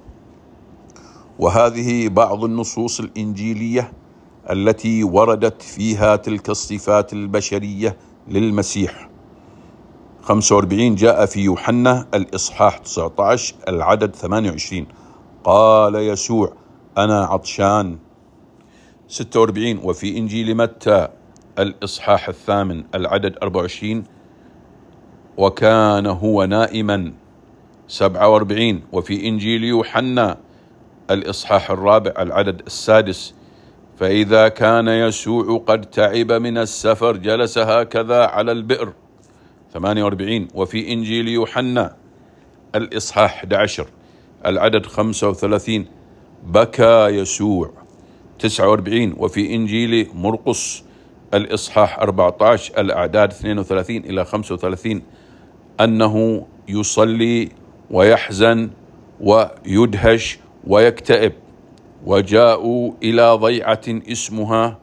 وهذه بعض النصوص الإنجيلية التي وردت فيها تلك الصفات البشرية للمسيح. خمسة وأربعين: جاء في يوحنا الإصحاح تسعة عشر العدد ثمانية وعشرين: قال يسوع أنا عطشان. ستة وأربعين: وفي إنجيل متى الإصحاح الثامن العدد أربعة وعشرين: وكان هو نائما. سبعة وأربعين: وفي إنجيل يوحنا الإصحاح الرابع العدد السادس: فإذا كان يسوع قد تعب من السفر جلس هكذا على البئر. ثمانية وأربعين: وفي إنجيل يوحنا الإصحاح أحد عشر العدد خمسة وثلاثين: بكى يسوع. تسعة وأربعين: وفي إنجيل مرقس الإصحاح أربعة عشر الأعداد اثنين وثلاثين إلى خمسة وثلاثين: أنه يصلي ويحزن ويدهش ويكتئب. وجاءوا إلى ضيعة اسمها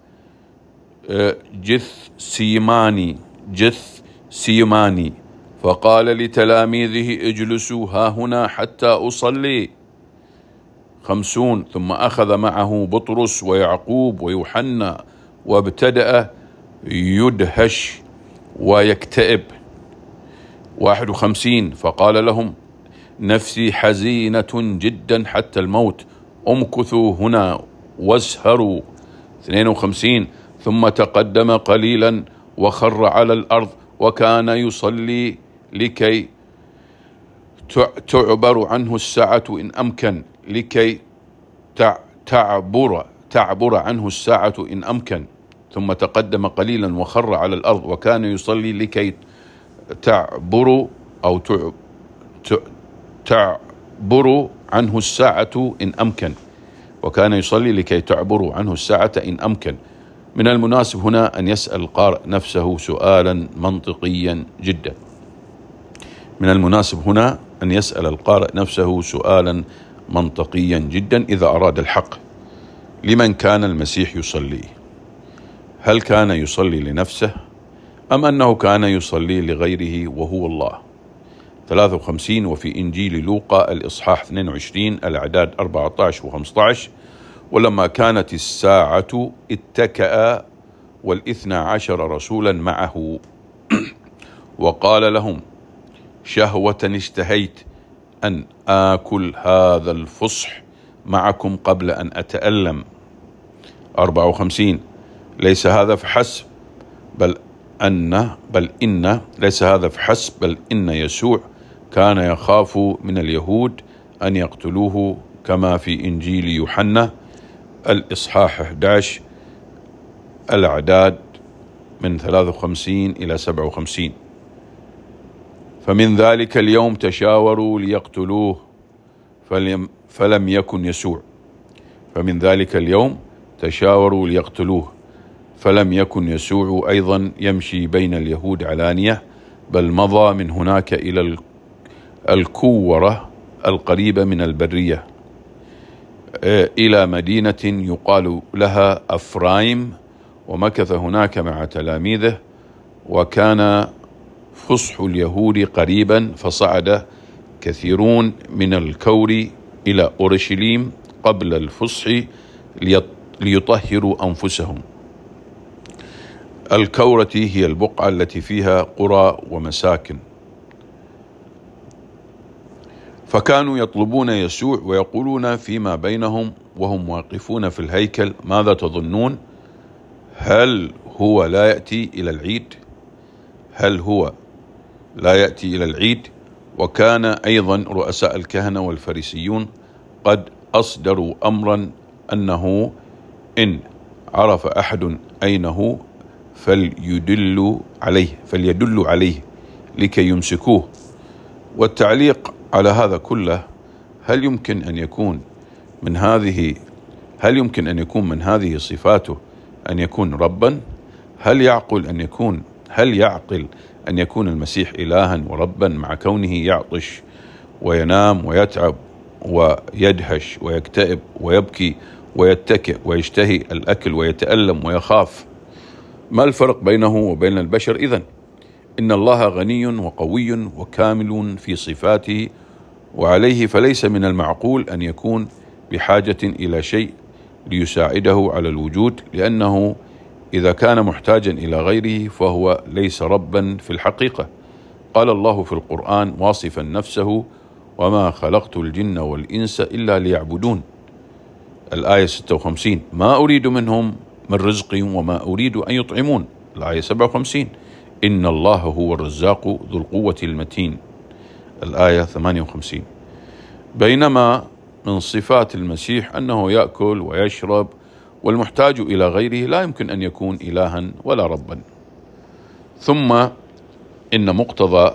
جث سيماني جث سيماني فقال لتلاميذه اجلسوا ها هنا حتى أصلي. خمسون: ثم أخذ معه بطرس ويعقوب ويوحنا وابتدأ يدهش ويكتئب. واحد وخمسين: فقال لهم نفسي حزينة جدا حتى الموت، امكثوا هنا واسهروا. اثنين وخمسين: ثم تقدم قليلا وخر على الأرض وكان يصلي لكي تعبر عنه الساعة إن أمكن لكي تعبر تعبر عنه الساعة إن أمكن. ثم تقدم قليلا وخر على الأرض وكان يصلي لكي تعبر أو تعبر عنه الساعة إن أمكن وكان يصلي لكي تعبر عنه الساعة إن أمكن. من المناسب هنا أن يسأل القارئ نفسه سؤالا منطقيا جدا. من المناسب هنا أن يسأل القارئ نفسه سؤالا منطقيا جدا إذا أراد الحق: لمن كان المسيح يصلي؟ هل كان يصلي لنفسه أم أنه كان يصلي لغيره وهو الله؟ ثلاثة وخمسين: وفي إنجيل لوقا الإصحاح اثنين وعشرين الأعداد أربعة عشر وخمسة عشر: ولما كانت الساعة اتكأ والاثنى عشر رسولا معه وقال لهم شهوة اشتهيت أن آكل هذا الفصح معكم قبل أن أتألم. أربعة وخمسين ليس هذا فحسب بل أن بل إن ليس هذا فحسب بل إن يسوع كان يخاف من اليهود أن يقتلوه كما في إنجيل يوحنا الإصحاح أحد عشر الأعداد من ثلاثة وخمسين إلى سبعة وخمسين. فمن ذلك اليوم تشاوروا ليقتلوه فلم, فلم يكن يسوع فمن ذلك اليوم تشاوروا ليقتلوه فلم يكن يسوع أيضا يمشي بين اليهود علانية، بل مضى من هناك إلى الكورة القريبة من البرية إلى مدينة يقال لها أفرايم، ومكث هناك مع تلاميذه. وكان فصح اليهود قريبا، فصعد كثيرون من الكور إلى أورشليم قبل الفصح ليطهروا أنفسهم. الكورة هي البقعة التي فيها قرى ومساكن. فكانوا يطلبون يسوع ويقولون فيما بينهم وهم واقفون في الهيكل: ماذا تظنون؟ هل هو لا يأتي إلى العيد؟ هل هو لا يأتي إلى العيد؟ وكان أيضا رؤساء الكهنة والفريسيون قد أصدروا أمرا أنه إن عرف أحد أين هو فليدل عليه فليدل عليه لكي يمسكوه. والتعليق على هذا كله: هل يمكن أن يكون من هذه هل يمكن أن يكون من هذه صفاته أن يكون ربا؟ هل يعقل أن يكون هل يعقل أن يكون المسيح إلها وربا مع كونه يعطش وينام ويتعب ويدهش ويكتئب ويبكي ويتكئ ويشتهي الأكل ويتألم ويخاف؟ ما الفرق بينه وبين البشر إذن؟ إن الله غني وقوي وكامل في صفاته، وعليه فليس من المعقول أن يكون بحاجة إلى شيء ليساعده على الوجود، لأنه إذا كان محتاجا إلى غيره فهو ليس ربا في الحقيقة. قال الله في القرآن واصفا نفسه: وما خلقت الجن والإنس إلا ليعبدون. الآية ستة وخمسين: ما أريد منهم من رزق وما أريد أن يطعمون. الآية سبعة وخمسين: إن الله هو الرزاق ذو القوة المتين. الآية ثمانية وخمسين. بينما من صفات المسيح أنه يأكل ويشرب، والمحتاج إلى غيره لا يمكن أن يكون إلها ولا ربا. ثم إن مقتضى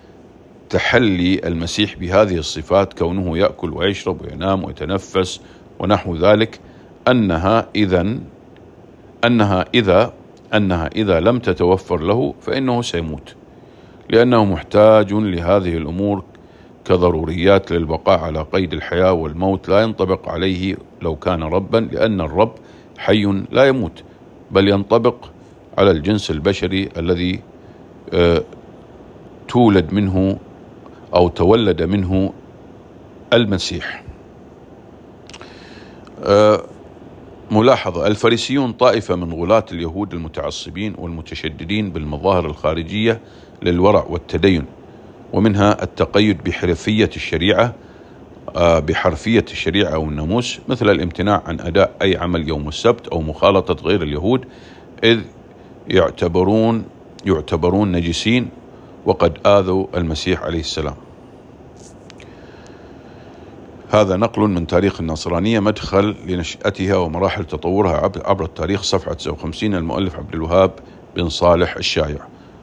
تحلي المسيح بهذه الصفات كونه يأكل ويشرب وينام ويتنفس ونحو ذلك أنها إذن أنها إذا أنها إذا لم تتوفر له فإنه سيموت، لأنه محتاج لهذه الأمور كضروريات للبقاء على قيد الحياة، والموت لا ينطبق عليه لو كان ربا، لأن الرب حي لا يموت، بل ينطبق على الجنس البشري الذي تولد منه أو تولد منه المسيح. ملاحظة: الفريسيون طائفة من غلاة اليهود المتعصبين والمتشددين بالمظاهر الخارجية للورع والتدين، ومنها التقيد بحرفية الشريعة بحرفية الشريعة أو الناموس، مثل الامتناع عن أداء أي عمل يوم السبت أو مخالطة غير اليهود، إذ يعتبرون يعتبرون نجسين وقد آذوا المسيح عليه السلام. هذا نقل من تاريخ النصرانية، مدخل لنشأتها ومراحل تطورها عبر التاريخ، صفحة تسعة وخمسين، المؤلف عبد الوهاب بن صالح الشايع.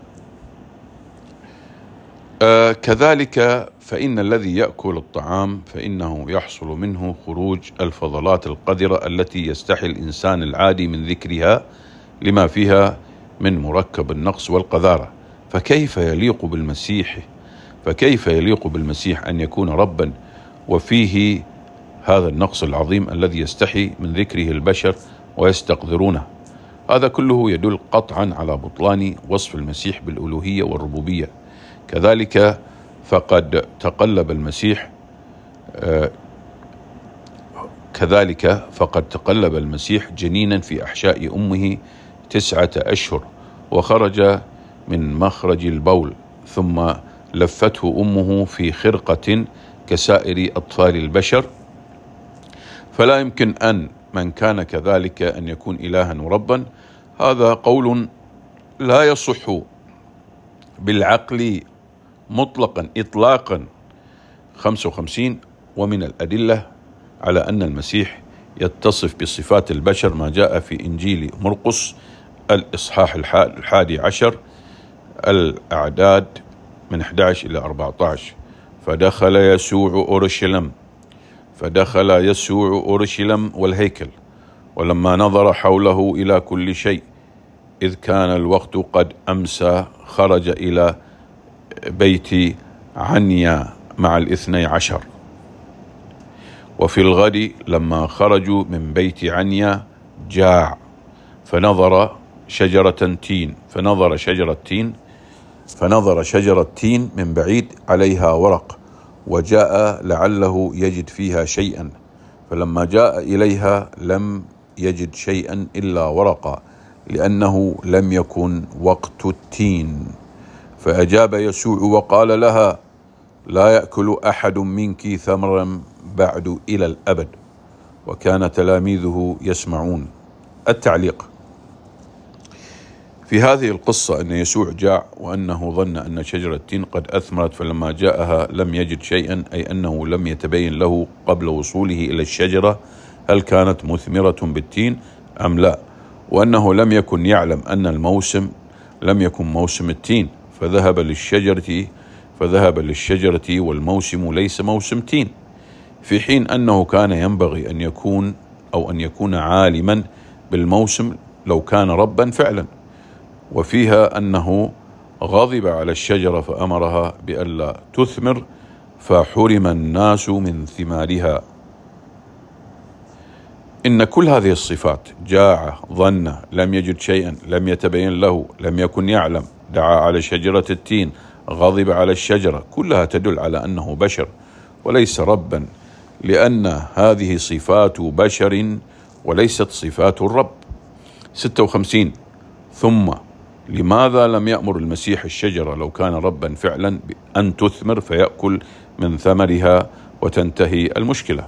آه كذلك فإن الذي يأكل الطعام فإنه يحصل منه خروج الفضلات القذرة التي يستحي الإنسان العادي من ذكرها لما فيها من مركب النقص والقذارة. فكيف يليق بالمسيح فكيف يليق بالمسيح أن يكون ربا وفيه هذا النقص العظيم الذي يستحي من ذكره البشر ويستقذرونه؟ هذا كله يدل قطعا على بطلان وصف المسيح بالألوهية والربوبية. كذلك فقد تقلب المسيح آه كذلك فقد تقلب المسيح جنينا في أحشاء أمه تسعة أشهر، وخرج من مخرج البول، ثم لفته أمه في خرقة كسائر أطفال البشر، فلا يمكن أن من كان كذلك أن يكون إلها وربا. هذا قول لا يصح بالعقل مطلقا إطلاقا. خمسة وخمسين ومن الأدلة على أن المسيح يتصف بصفات البشر ما جاء في إنجيل مرقس الإصحاح الحادي عشر الأعداد من أحد عشر إلى أربعة عشر. فدخل يسوع أورشليم فدخل يسوع أورشليم والهيكل، ولما نظر حوله إلى كل شيء إذ كان الوقت قد أمسى خرج إلى بيت عنيا مع الاثني عشر. وفي الغد لما خرجوا من بيت عنيا جاع فنظر شجرة تين فنظر شجرة تين فنظر شجرة تين من بعيد عليها ورق، وجاء لعله يجد فيها شيئا، فلما جاء إليها لم يجد شيئا إلا ورقا، لأنه لم يكن وقت التين. فأجاب يسوع وقال لها: لا يأكل أحد منك ثمرا بعد إلى الأبد. وكان تلاميذه يسمعون. التعليق في هذه القصة أن يسوع جاع وأنه ظن أن شجرة التين قد أثمرت، فلما جاءها لم يجد شيئا، أي أنه لم يتبين له قبل وصوله إلى الشجرة هل كانت مثمرة بالتين أم لا، وأنه لم يكن يعلم أن الموسم لم يكن موسم التين، فذهب للشجرة فذهب للشجرة والموسم ليس موسم تين، في حين أنه كان ينبغي أن يكون أو أن يكون عالما بالموسم لو كان ربا فعلا. وفيها أنه غضب على الشجرة فأمرها بألا تثمر، فحرم الناس من ثمارها. إن كل هذه الصفات: جاع، ظن، لم يجد شيئا، لم يتبين له، لم يكن يعلم، دعا على شجرة التين، غضب على الشجرة، كلها تدل على أنه بشر وليس ربا، لأن هذه صفات بشر وليست صفات الرب. ستة وخمسين ثم لماذا لم يأمر المسيح الشجرة لو كان ربا فعلا أن تثمر فيأكل من ثمرها وتنتهي المشكلة؟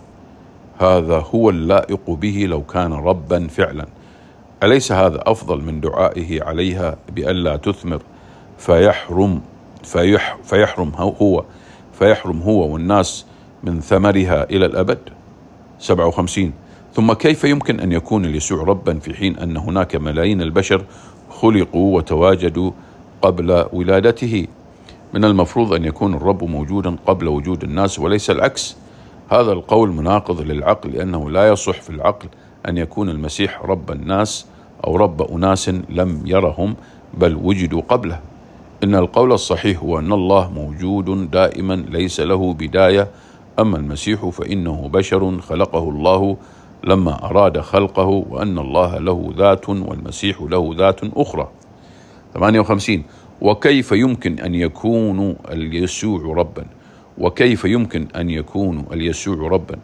هذا هو اللائق به لو كان ربا فعلا. أليس هذا أفضل من دعائه عليها بألا تثمر فيحرم فيح فيحرم هو فيحرم هو والناس من ثمرها إلى الأبد؟ سبعة وخمسين ثم كيف يمكن أن يكون يسوع ربا في حين أن هناك ملايين البشر خلقوا وتواجدوا قبل ولادته؟ من المفروض أن يكون الرب موجودا قبل وجود الناس وليس العكس. هذا القول مناقض للعقل، لأنه لا يصح في العقل أن يكون المسيح رب الناس أو رب أناس لم يرهم بل وجدوا قبله. إن القول الصحيح هو أن الله موجود دائما ليس له بداية، أما المسيح فإنه بشر خلقه الله لما أراد خلقه، وأن الله له ذات والمسيح له ذات أخرى. ثمانية وخمسين وكيف يمكن أن يكون اليسوع ربا وكيف يمكن أن يكون اليسوع ربا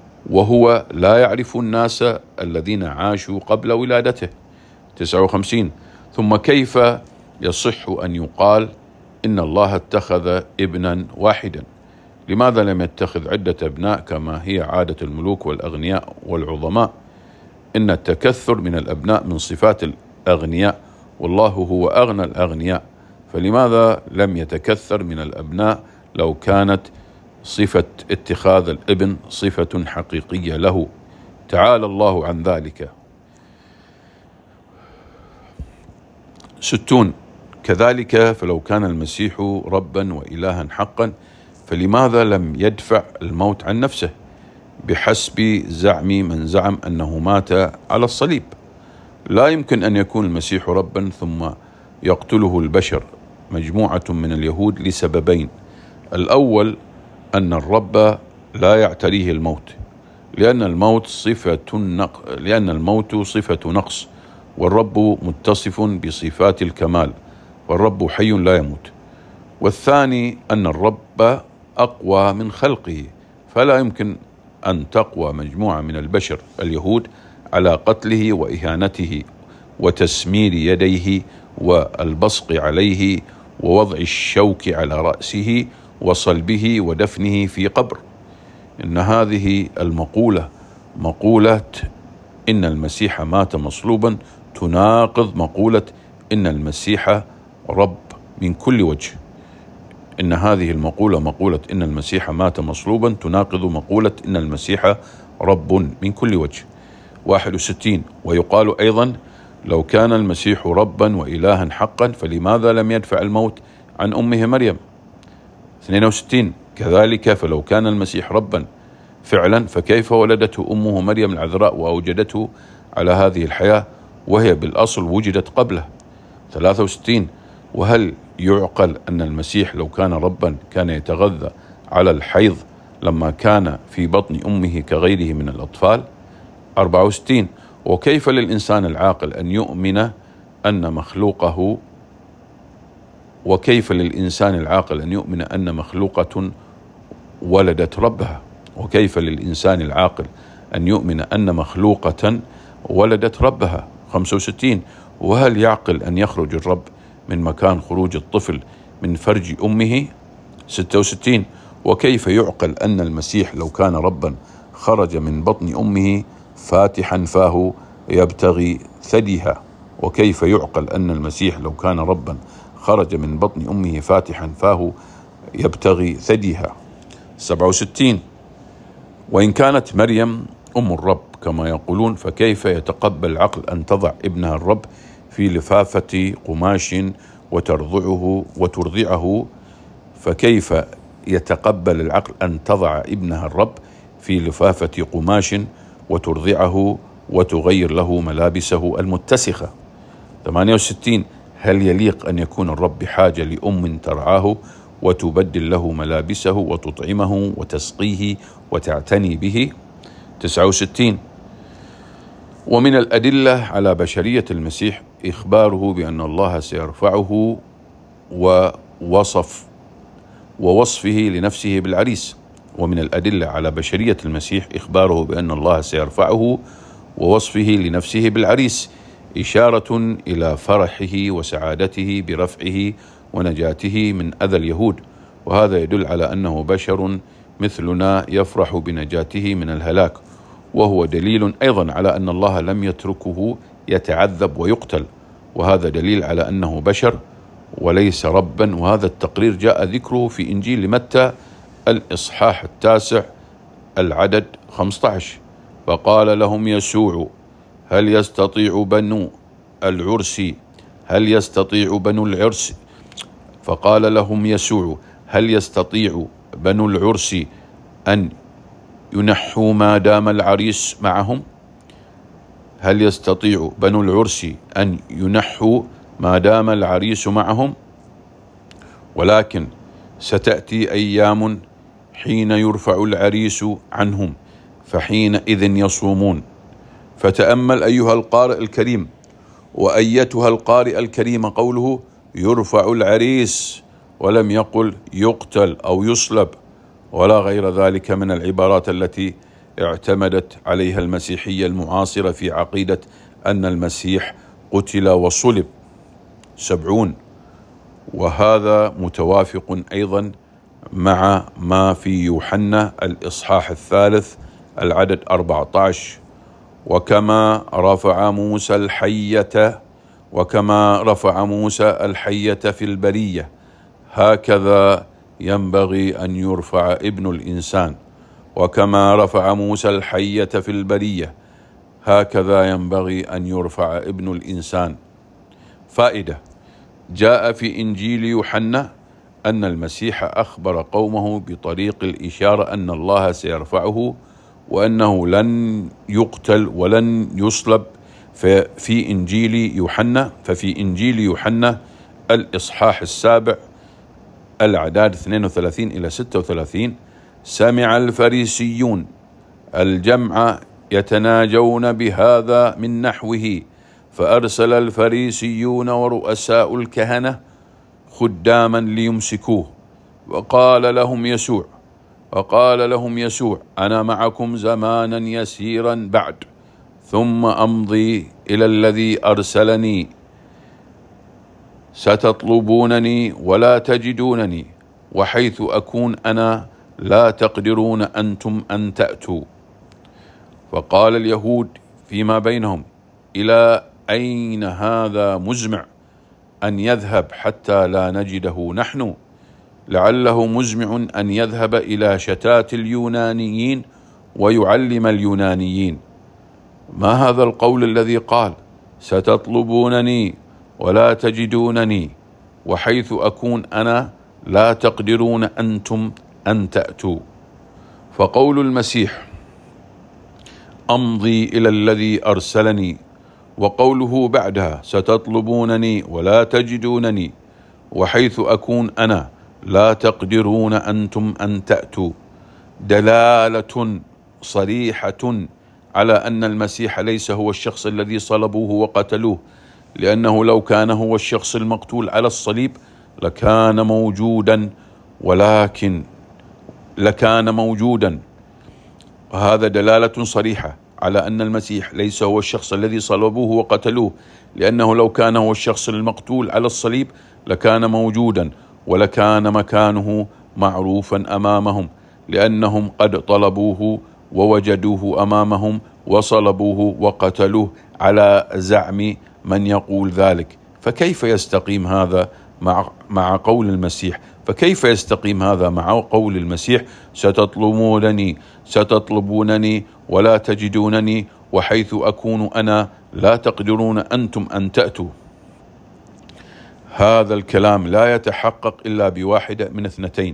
وهو لا يعرف الناس الذين عاشوا قبل ولادته؟ تسعة وخمسين ثم كيف يصح أن يقال إن الله اتخذ ابنا واحدا؟ لماذا لم يتخذ عدة أبناء كما هي عادة الملوك والأغنياء والعظماء؟ إن التكثر من الأبناء من صفات الأغنياء، والله هو أغنى الأغنياء، فلماذا لم يتكثر من الأبناء لو كانت صفة اتخاذ الابن صفة حقيقية له؟ تعالى الله عن ذلك. ستون كذلك فلو كان المسيح ربا وإلها حقا فلماذا لم يدفع الموت عن نفسه بحسب زعم من زعم أنه مات على الصليب؟ لا يمكن أن يكون المسيح ربا ثم يقتله البشر مجموعة من اليهود لسببين: الأول أن الرب لا يعتريه الموت، لأن الموت صفة نق... لأن الموت صفة نقص، والرب متصف بصفات الكمال، والرب حي لا يموت. والثاني أن الرب أقوى من خلقه، فلا يمكن أن تقوى مجموعة من البشر اليهود على قتله وإهانته وتسمير يديه والبصق عليه ووضع الشوك على رأسه وصلبه ودفنه في قبر. إن هذه المقولة مقولة إن المسيح مات مصلوبا تناقض مقولة إن المسيح رب من كل وجه. إن هذه المقولة مقولة إن المسيح مات مصلوبا تناقض مقولة إن المسيح رب من كل وجه. واحد وستين ويقال أيضا لو كان المسيح ربا وإلها حقا فلماذا لم يدفع الموت عن أمه مريم. اثنين وستين كذلك فلو كان المسيح ربا فعلا فكيف ولدته أمه مريم العذراء وأوجدته على هذه الحياة وهي بالأصل وجدت قبله. ثلاثة وستين وهل يعقل أن المسيح لو كان ربا كان يتغذى على الحيض لما كان في بطن أمه كغيره من الأطفال. أربعة وستين وكيف للإنسان العاقل أن يؤمن أن مخلوقه وكيف للإنسان العاقل أن يؤمن أن مخلوقة ولدت ربها وكيف للإنسان العاقل أن يؤمن أن مخلوقة ولدت ربها. خمسة وستين وهل يعقل أن يخرج الرب من مكان خروج الطفل من فرج أمه. ستة وستين وكيف يعقل أن المسيح لو كان ربا خرج من بطن أمه فاتحا فاه يبتغي ثديها. وكيف يعقل أن المسيح لو كان ربا خرج من بطن أمه فاتحا فاه يبتغي ثديها. سبعة وستين وإن كانت مريم أم الرب كما يقولون فكيف يتقبل العقل أن تضع ابنها الرب في لفافة قماش وترضعه وترضعه فكيف يتقبل العقل أن تضع ابنها الرب في لفافة قماش وترضعه وتغير له ملابسه المتسخة. ثمانية وستين هل يليق أن يكون الرب بحاجة لأم ترعاه وتبدل له ملابسه وتطعمه وتسقيه وتعتني به. تسعة وستين ومن الأدلة على بشرية المسيح إخباره بأن الله سيرفعه ووصف ووصفه لنفسه بالعريس. ومن الأدلة على بشرية المسيح إخباره بأن الله سيرفعه ووصفه لنفسه بالعريس إشارة إلى فرحه وسعادته برفعه ونجاته من أذى اليهود، وهذا يدل على أنه بشر مثلنا يفرح بنجاته من الهلاك، وهو دليل أيضا على أن الله لم يتركه يتعذب ويقتل، وهذا دليل على أنه بشر وليس ربا. وهذا التقرير جاء ذكره في إنجيل متى الإصحاح التاسع العدد خمسة عشر. فقال لهم يسوع هل يستطيع بنو العرس هل يستطيع بنو العرس فقال لهم يسوع هل يستطيع بنو العرس أن ينحوا ما دام العريس معهم؟ هل يستطيع بنو العرس أن ينحوا ما دام العريس معهم؟ ولكن ستأتي أيام حين يرفع العريس عنهم فحينئذ يصومون. فتأمل أيها القارئ الكريم وأيتها القارئ الكريم قوله يرفع العريس، ولم يقل يقتل أو يصلب ولا غير ذلك من العبارات التي اعتمدت عليها المسيحية المعاصرة في عقيدة أن المسيح قتل وصلب. سبعون وهذا متوافق أيضا مع ما في يوحنا الإصحاح الثالث العدد أربعة عشر. وكما رفع موسى الحية وكما رفع موسى الحية في البرية هكذا ينبغي أن يرفع ابن الإنسان. وكما رفع موسى الحية في البرية هكذا ينبغي أن يرفع ابن الإنسان. فائدة: جاء في إنجيل يوحنا أن المسيح أخبر قومه بطريق الإشارة أن الله سيرفعه وأنه لن يقتل ولن يصلب. ففي إنجيل يوحنا ففي إنجيل يوحنا الإصحاح السابع الأعداد اثنين وثلاثين إلى ستة وثلاثين: سمع الفريسيون الجمع يتناجون بهذا من نحوه، فأرسل الفريسيون ورؤساء الكهنة خداما ليمسكوه. وقال لهم يسوع وقال لهم يسوع أنا معكم زمانا يسيرا بعد ثم أمضي إلى الذي أرسلني، ستطلبونني ولا تجدونني، وحيث أكون أنا لا تقدرون أنتم أن تأتوا. فقال اليهود فيما بينهم: إلى أين هذا مزمع أن يذهب حتى لا نجده نحن؟ لعله مزمع أن يذهب إلى شتات اليونانيين ويعلم اليونانيين. ما هذا القول الذي قال: ستطلبونني ولا تجدونني، وحيث أكون أنا لا تقدرون أنتم أن تأتوا؟ فقول المسيح: أمضي إلى الذي أرسلني، وقوله بعدها: ستطلبونني ولا تجدونني، وحيث أكون أنا لا تقدرون أنتم أن تأتوا، دلالة صريحة على أن المسيح ليس هو الشخص الذي صلبوه وقتلوه، لأنه لو كان هو الشخص المقتول على الصليب لكان موجودا، ولكن لكان موجودا وهذا دلالة صريحة على أن المسيح ليس هو الشخص الذي صلبوه وقتلوه، لأنه لو كان هو الشخص المقتول على الصليب لكان موجودا، ولكان مكانه معروفا أمامهم، لأنهم قد طلبوه ووجدوه أمامهم وصلبوه وقتلوه على زعم من يقول ذلك. فكيف يستقيم هذا مع مع قول المسيح؟ فكيف يستقيم هذا مع قول المسيح: ستطلبونني ستطلبونني ولا تجدونني، وحيث أكون أنا لا تقدرون أنتم أن تأتوا؟ هذا الكلام لا يتحقق إلا بواحدة من اثنتين: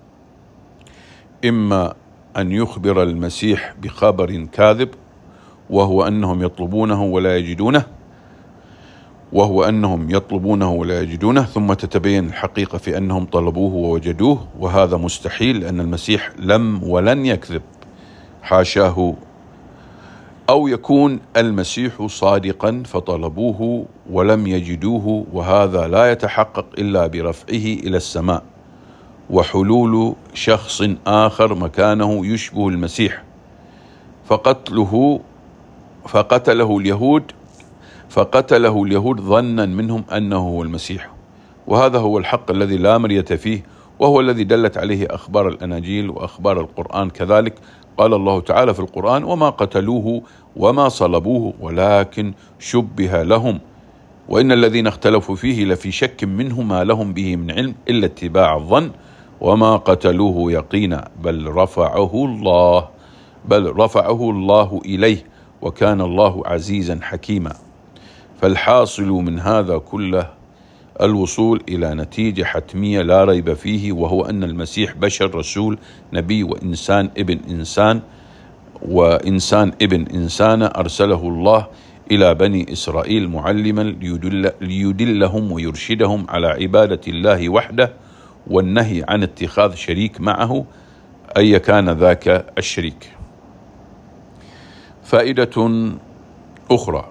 إما أن يخبر المسيح بخبر كاذب، وهو أنهم يطلبونه ولا يجدونه وهو أنهم يطلبونه ولا يجدونه ثم تتبين الحقيقة في أنهم طلبوه ووجدوه، وهذا مستحيل لأن المسيح لم ولن يكذب، حاشاه. أو يكون المسيح صادقا فطلبوه ولم يجدوه، وهذا لا يتحقق إلا برفعه إلى السماء وحلول شخص آخر مكانه يشبه المسيح، فقتله فقتله اليهود فقتله اليهود ظنا منهم أنه هو المسيح. وهذا هو الحق الذي لا مرية فيه، وهو الذي دلت عليه أخبار الأناجيل وأخبار القرآن كذلك. قال الله تعالى في القرآن: وما قتلوه وما صلبوه ولكن شبه لهم، وإن الذين اختلفوا فيه لفي شك منه ما لهم به من علم إلا اتباع الظن، وما قتلوه يقينا بل رفعه الله بل رفعه الله إليه، وكان الله عزيزا حكيما. فالحاصل من هذا كله الوصول إلى نتيجة حتمية لا ريب فيه، وهو أن المسيح بشر رسول نبي وإنسان ابن إنسان وإنسان ابن إنسان، أرسله الله إلى بني إسرائيل معلما ليدل ليدلهم ويرشدهم على عبادة الله وحده، والنهي عن اتخاذ شريك معه أي كان ذاك الشريك. فائدة أخرى: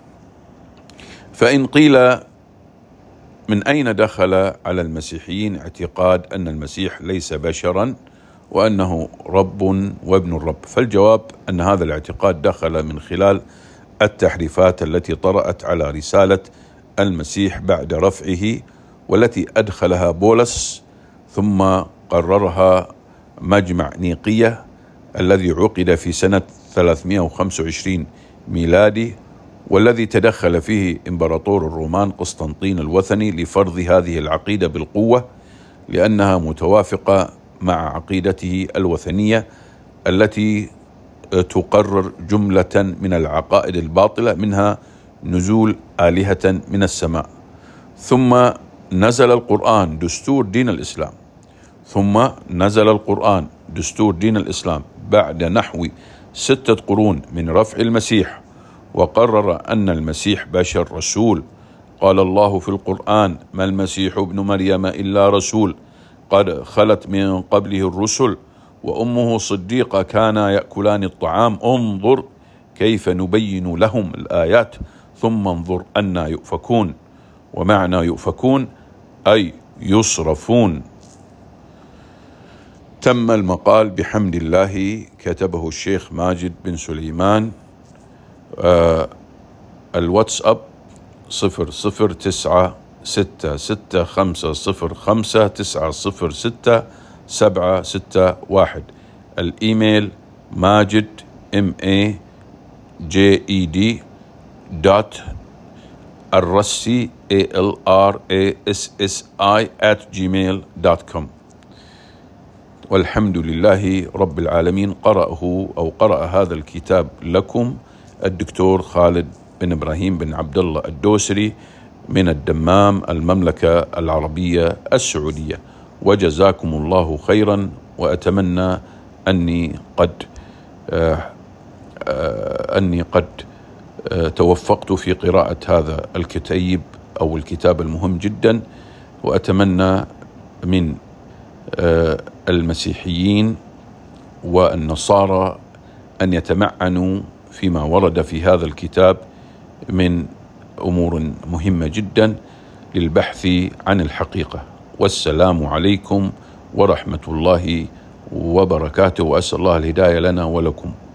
فإن قيل من أين دخل على المسيحيين اعتقاد أن المسيح ليس بشرا وأنه رب وابن الرب؟ فالجواب أن هذا الاعتقاد دخل من خلال التحريفات التي طرأت على رسالة المسيح بعد رفعه، والتي أدخلها بولس ثم قررها مجمع نيقية الذي عقد في سنة ثلاثمائة وخمسة وعشرين ميلادي، والذي تدخل فيه إمبراطور الرومان قسطنطين الوثني لفرض هذه العقيدة بالقوة، لأنها متوافقة مع عقيدته الوثنية التي تقرر جملة من العقائد الباطلة، منها نزول آلهة من السماء. ثم نزل القرآن دستور دين الإسلام ثم نزل القرآن دستور دين الإسلام بعد نحو ستة قرون من رفع المسيح، وقرر أن المسيح بشر رسول. قال الله في القرآن: ما المسيح ابن مريم إلا رسول قد خلت من قبله الرسل وأمه صديقة كانا يأكلان الطعام انظر كيف نبين لهم الآيات ثم انظر أنا يؤفكون. ومعنى يؤفكون أي يصرفون. تم المقال بحمد الله، كتبه الشيخ ماجد بن سليمان. آه الواتساب صفر صفر تسعة ستة ستة خمسة صفر خمسة تسعة صفر ستة سبعة ستة واحد. الإيميل ماجد ام اي جي اي دي دوت الرسي A L R A S S I at gmail دوت كوم. والحمد لله رب العالمين. قرأه أو قرأ هذا الكتاب لكم الدكتور خالد بن إبراهيم بن عبد الله الدوسري من الدمام، المملكة العربية السعودية. وجزاكم الله خيرا، وأتمنى أني قد آه آه أني قد آه توفقت في قراءة هذا الكتيب أو الكتاب المهم جدا. وأتمنى من آه المسيحيين والنصارى أن يتمعنوا فيما ورد في هذا الكتاب من أمور مهمة جدا للبحث عن الحقيقة. والسلام عليكم ورحمة الله وبركاته، وأسأل الله الهداية لنا ولكم.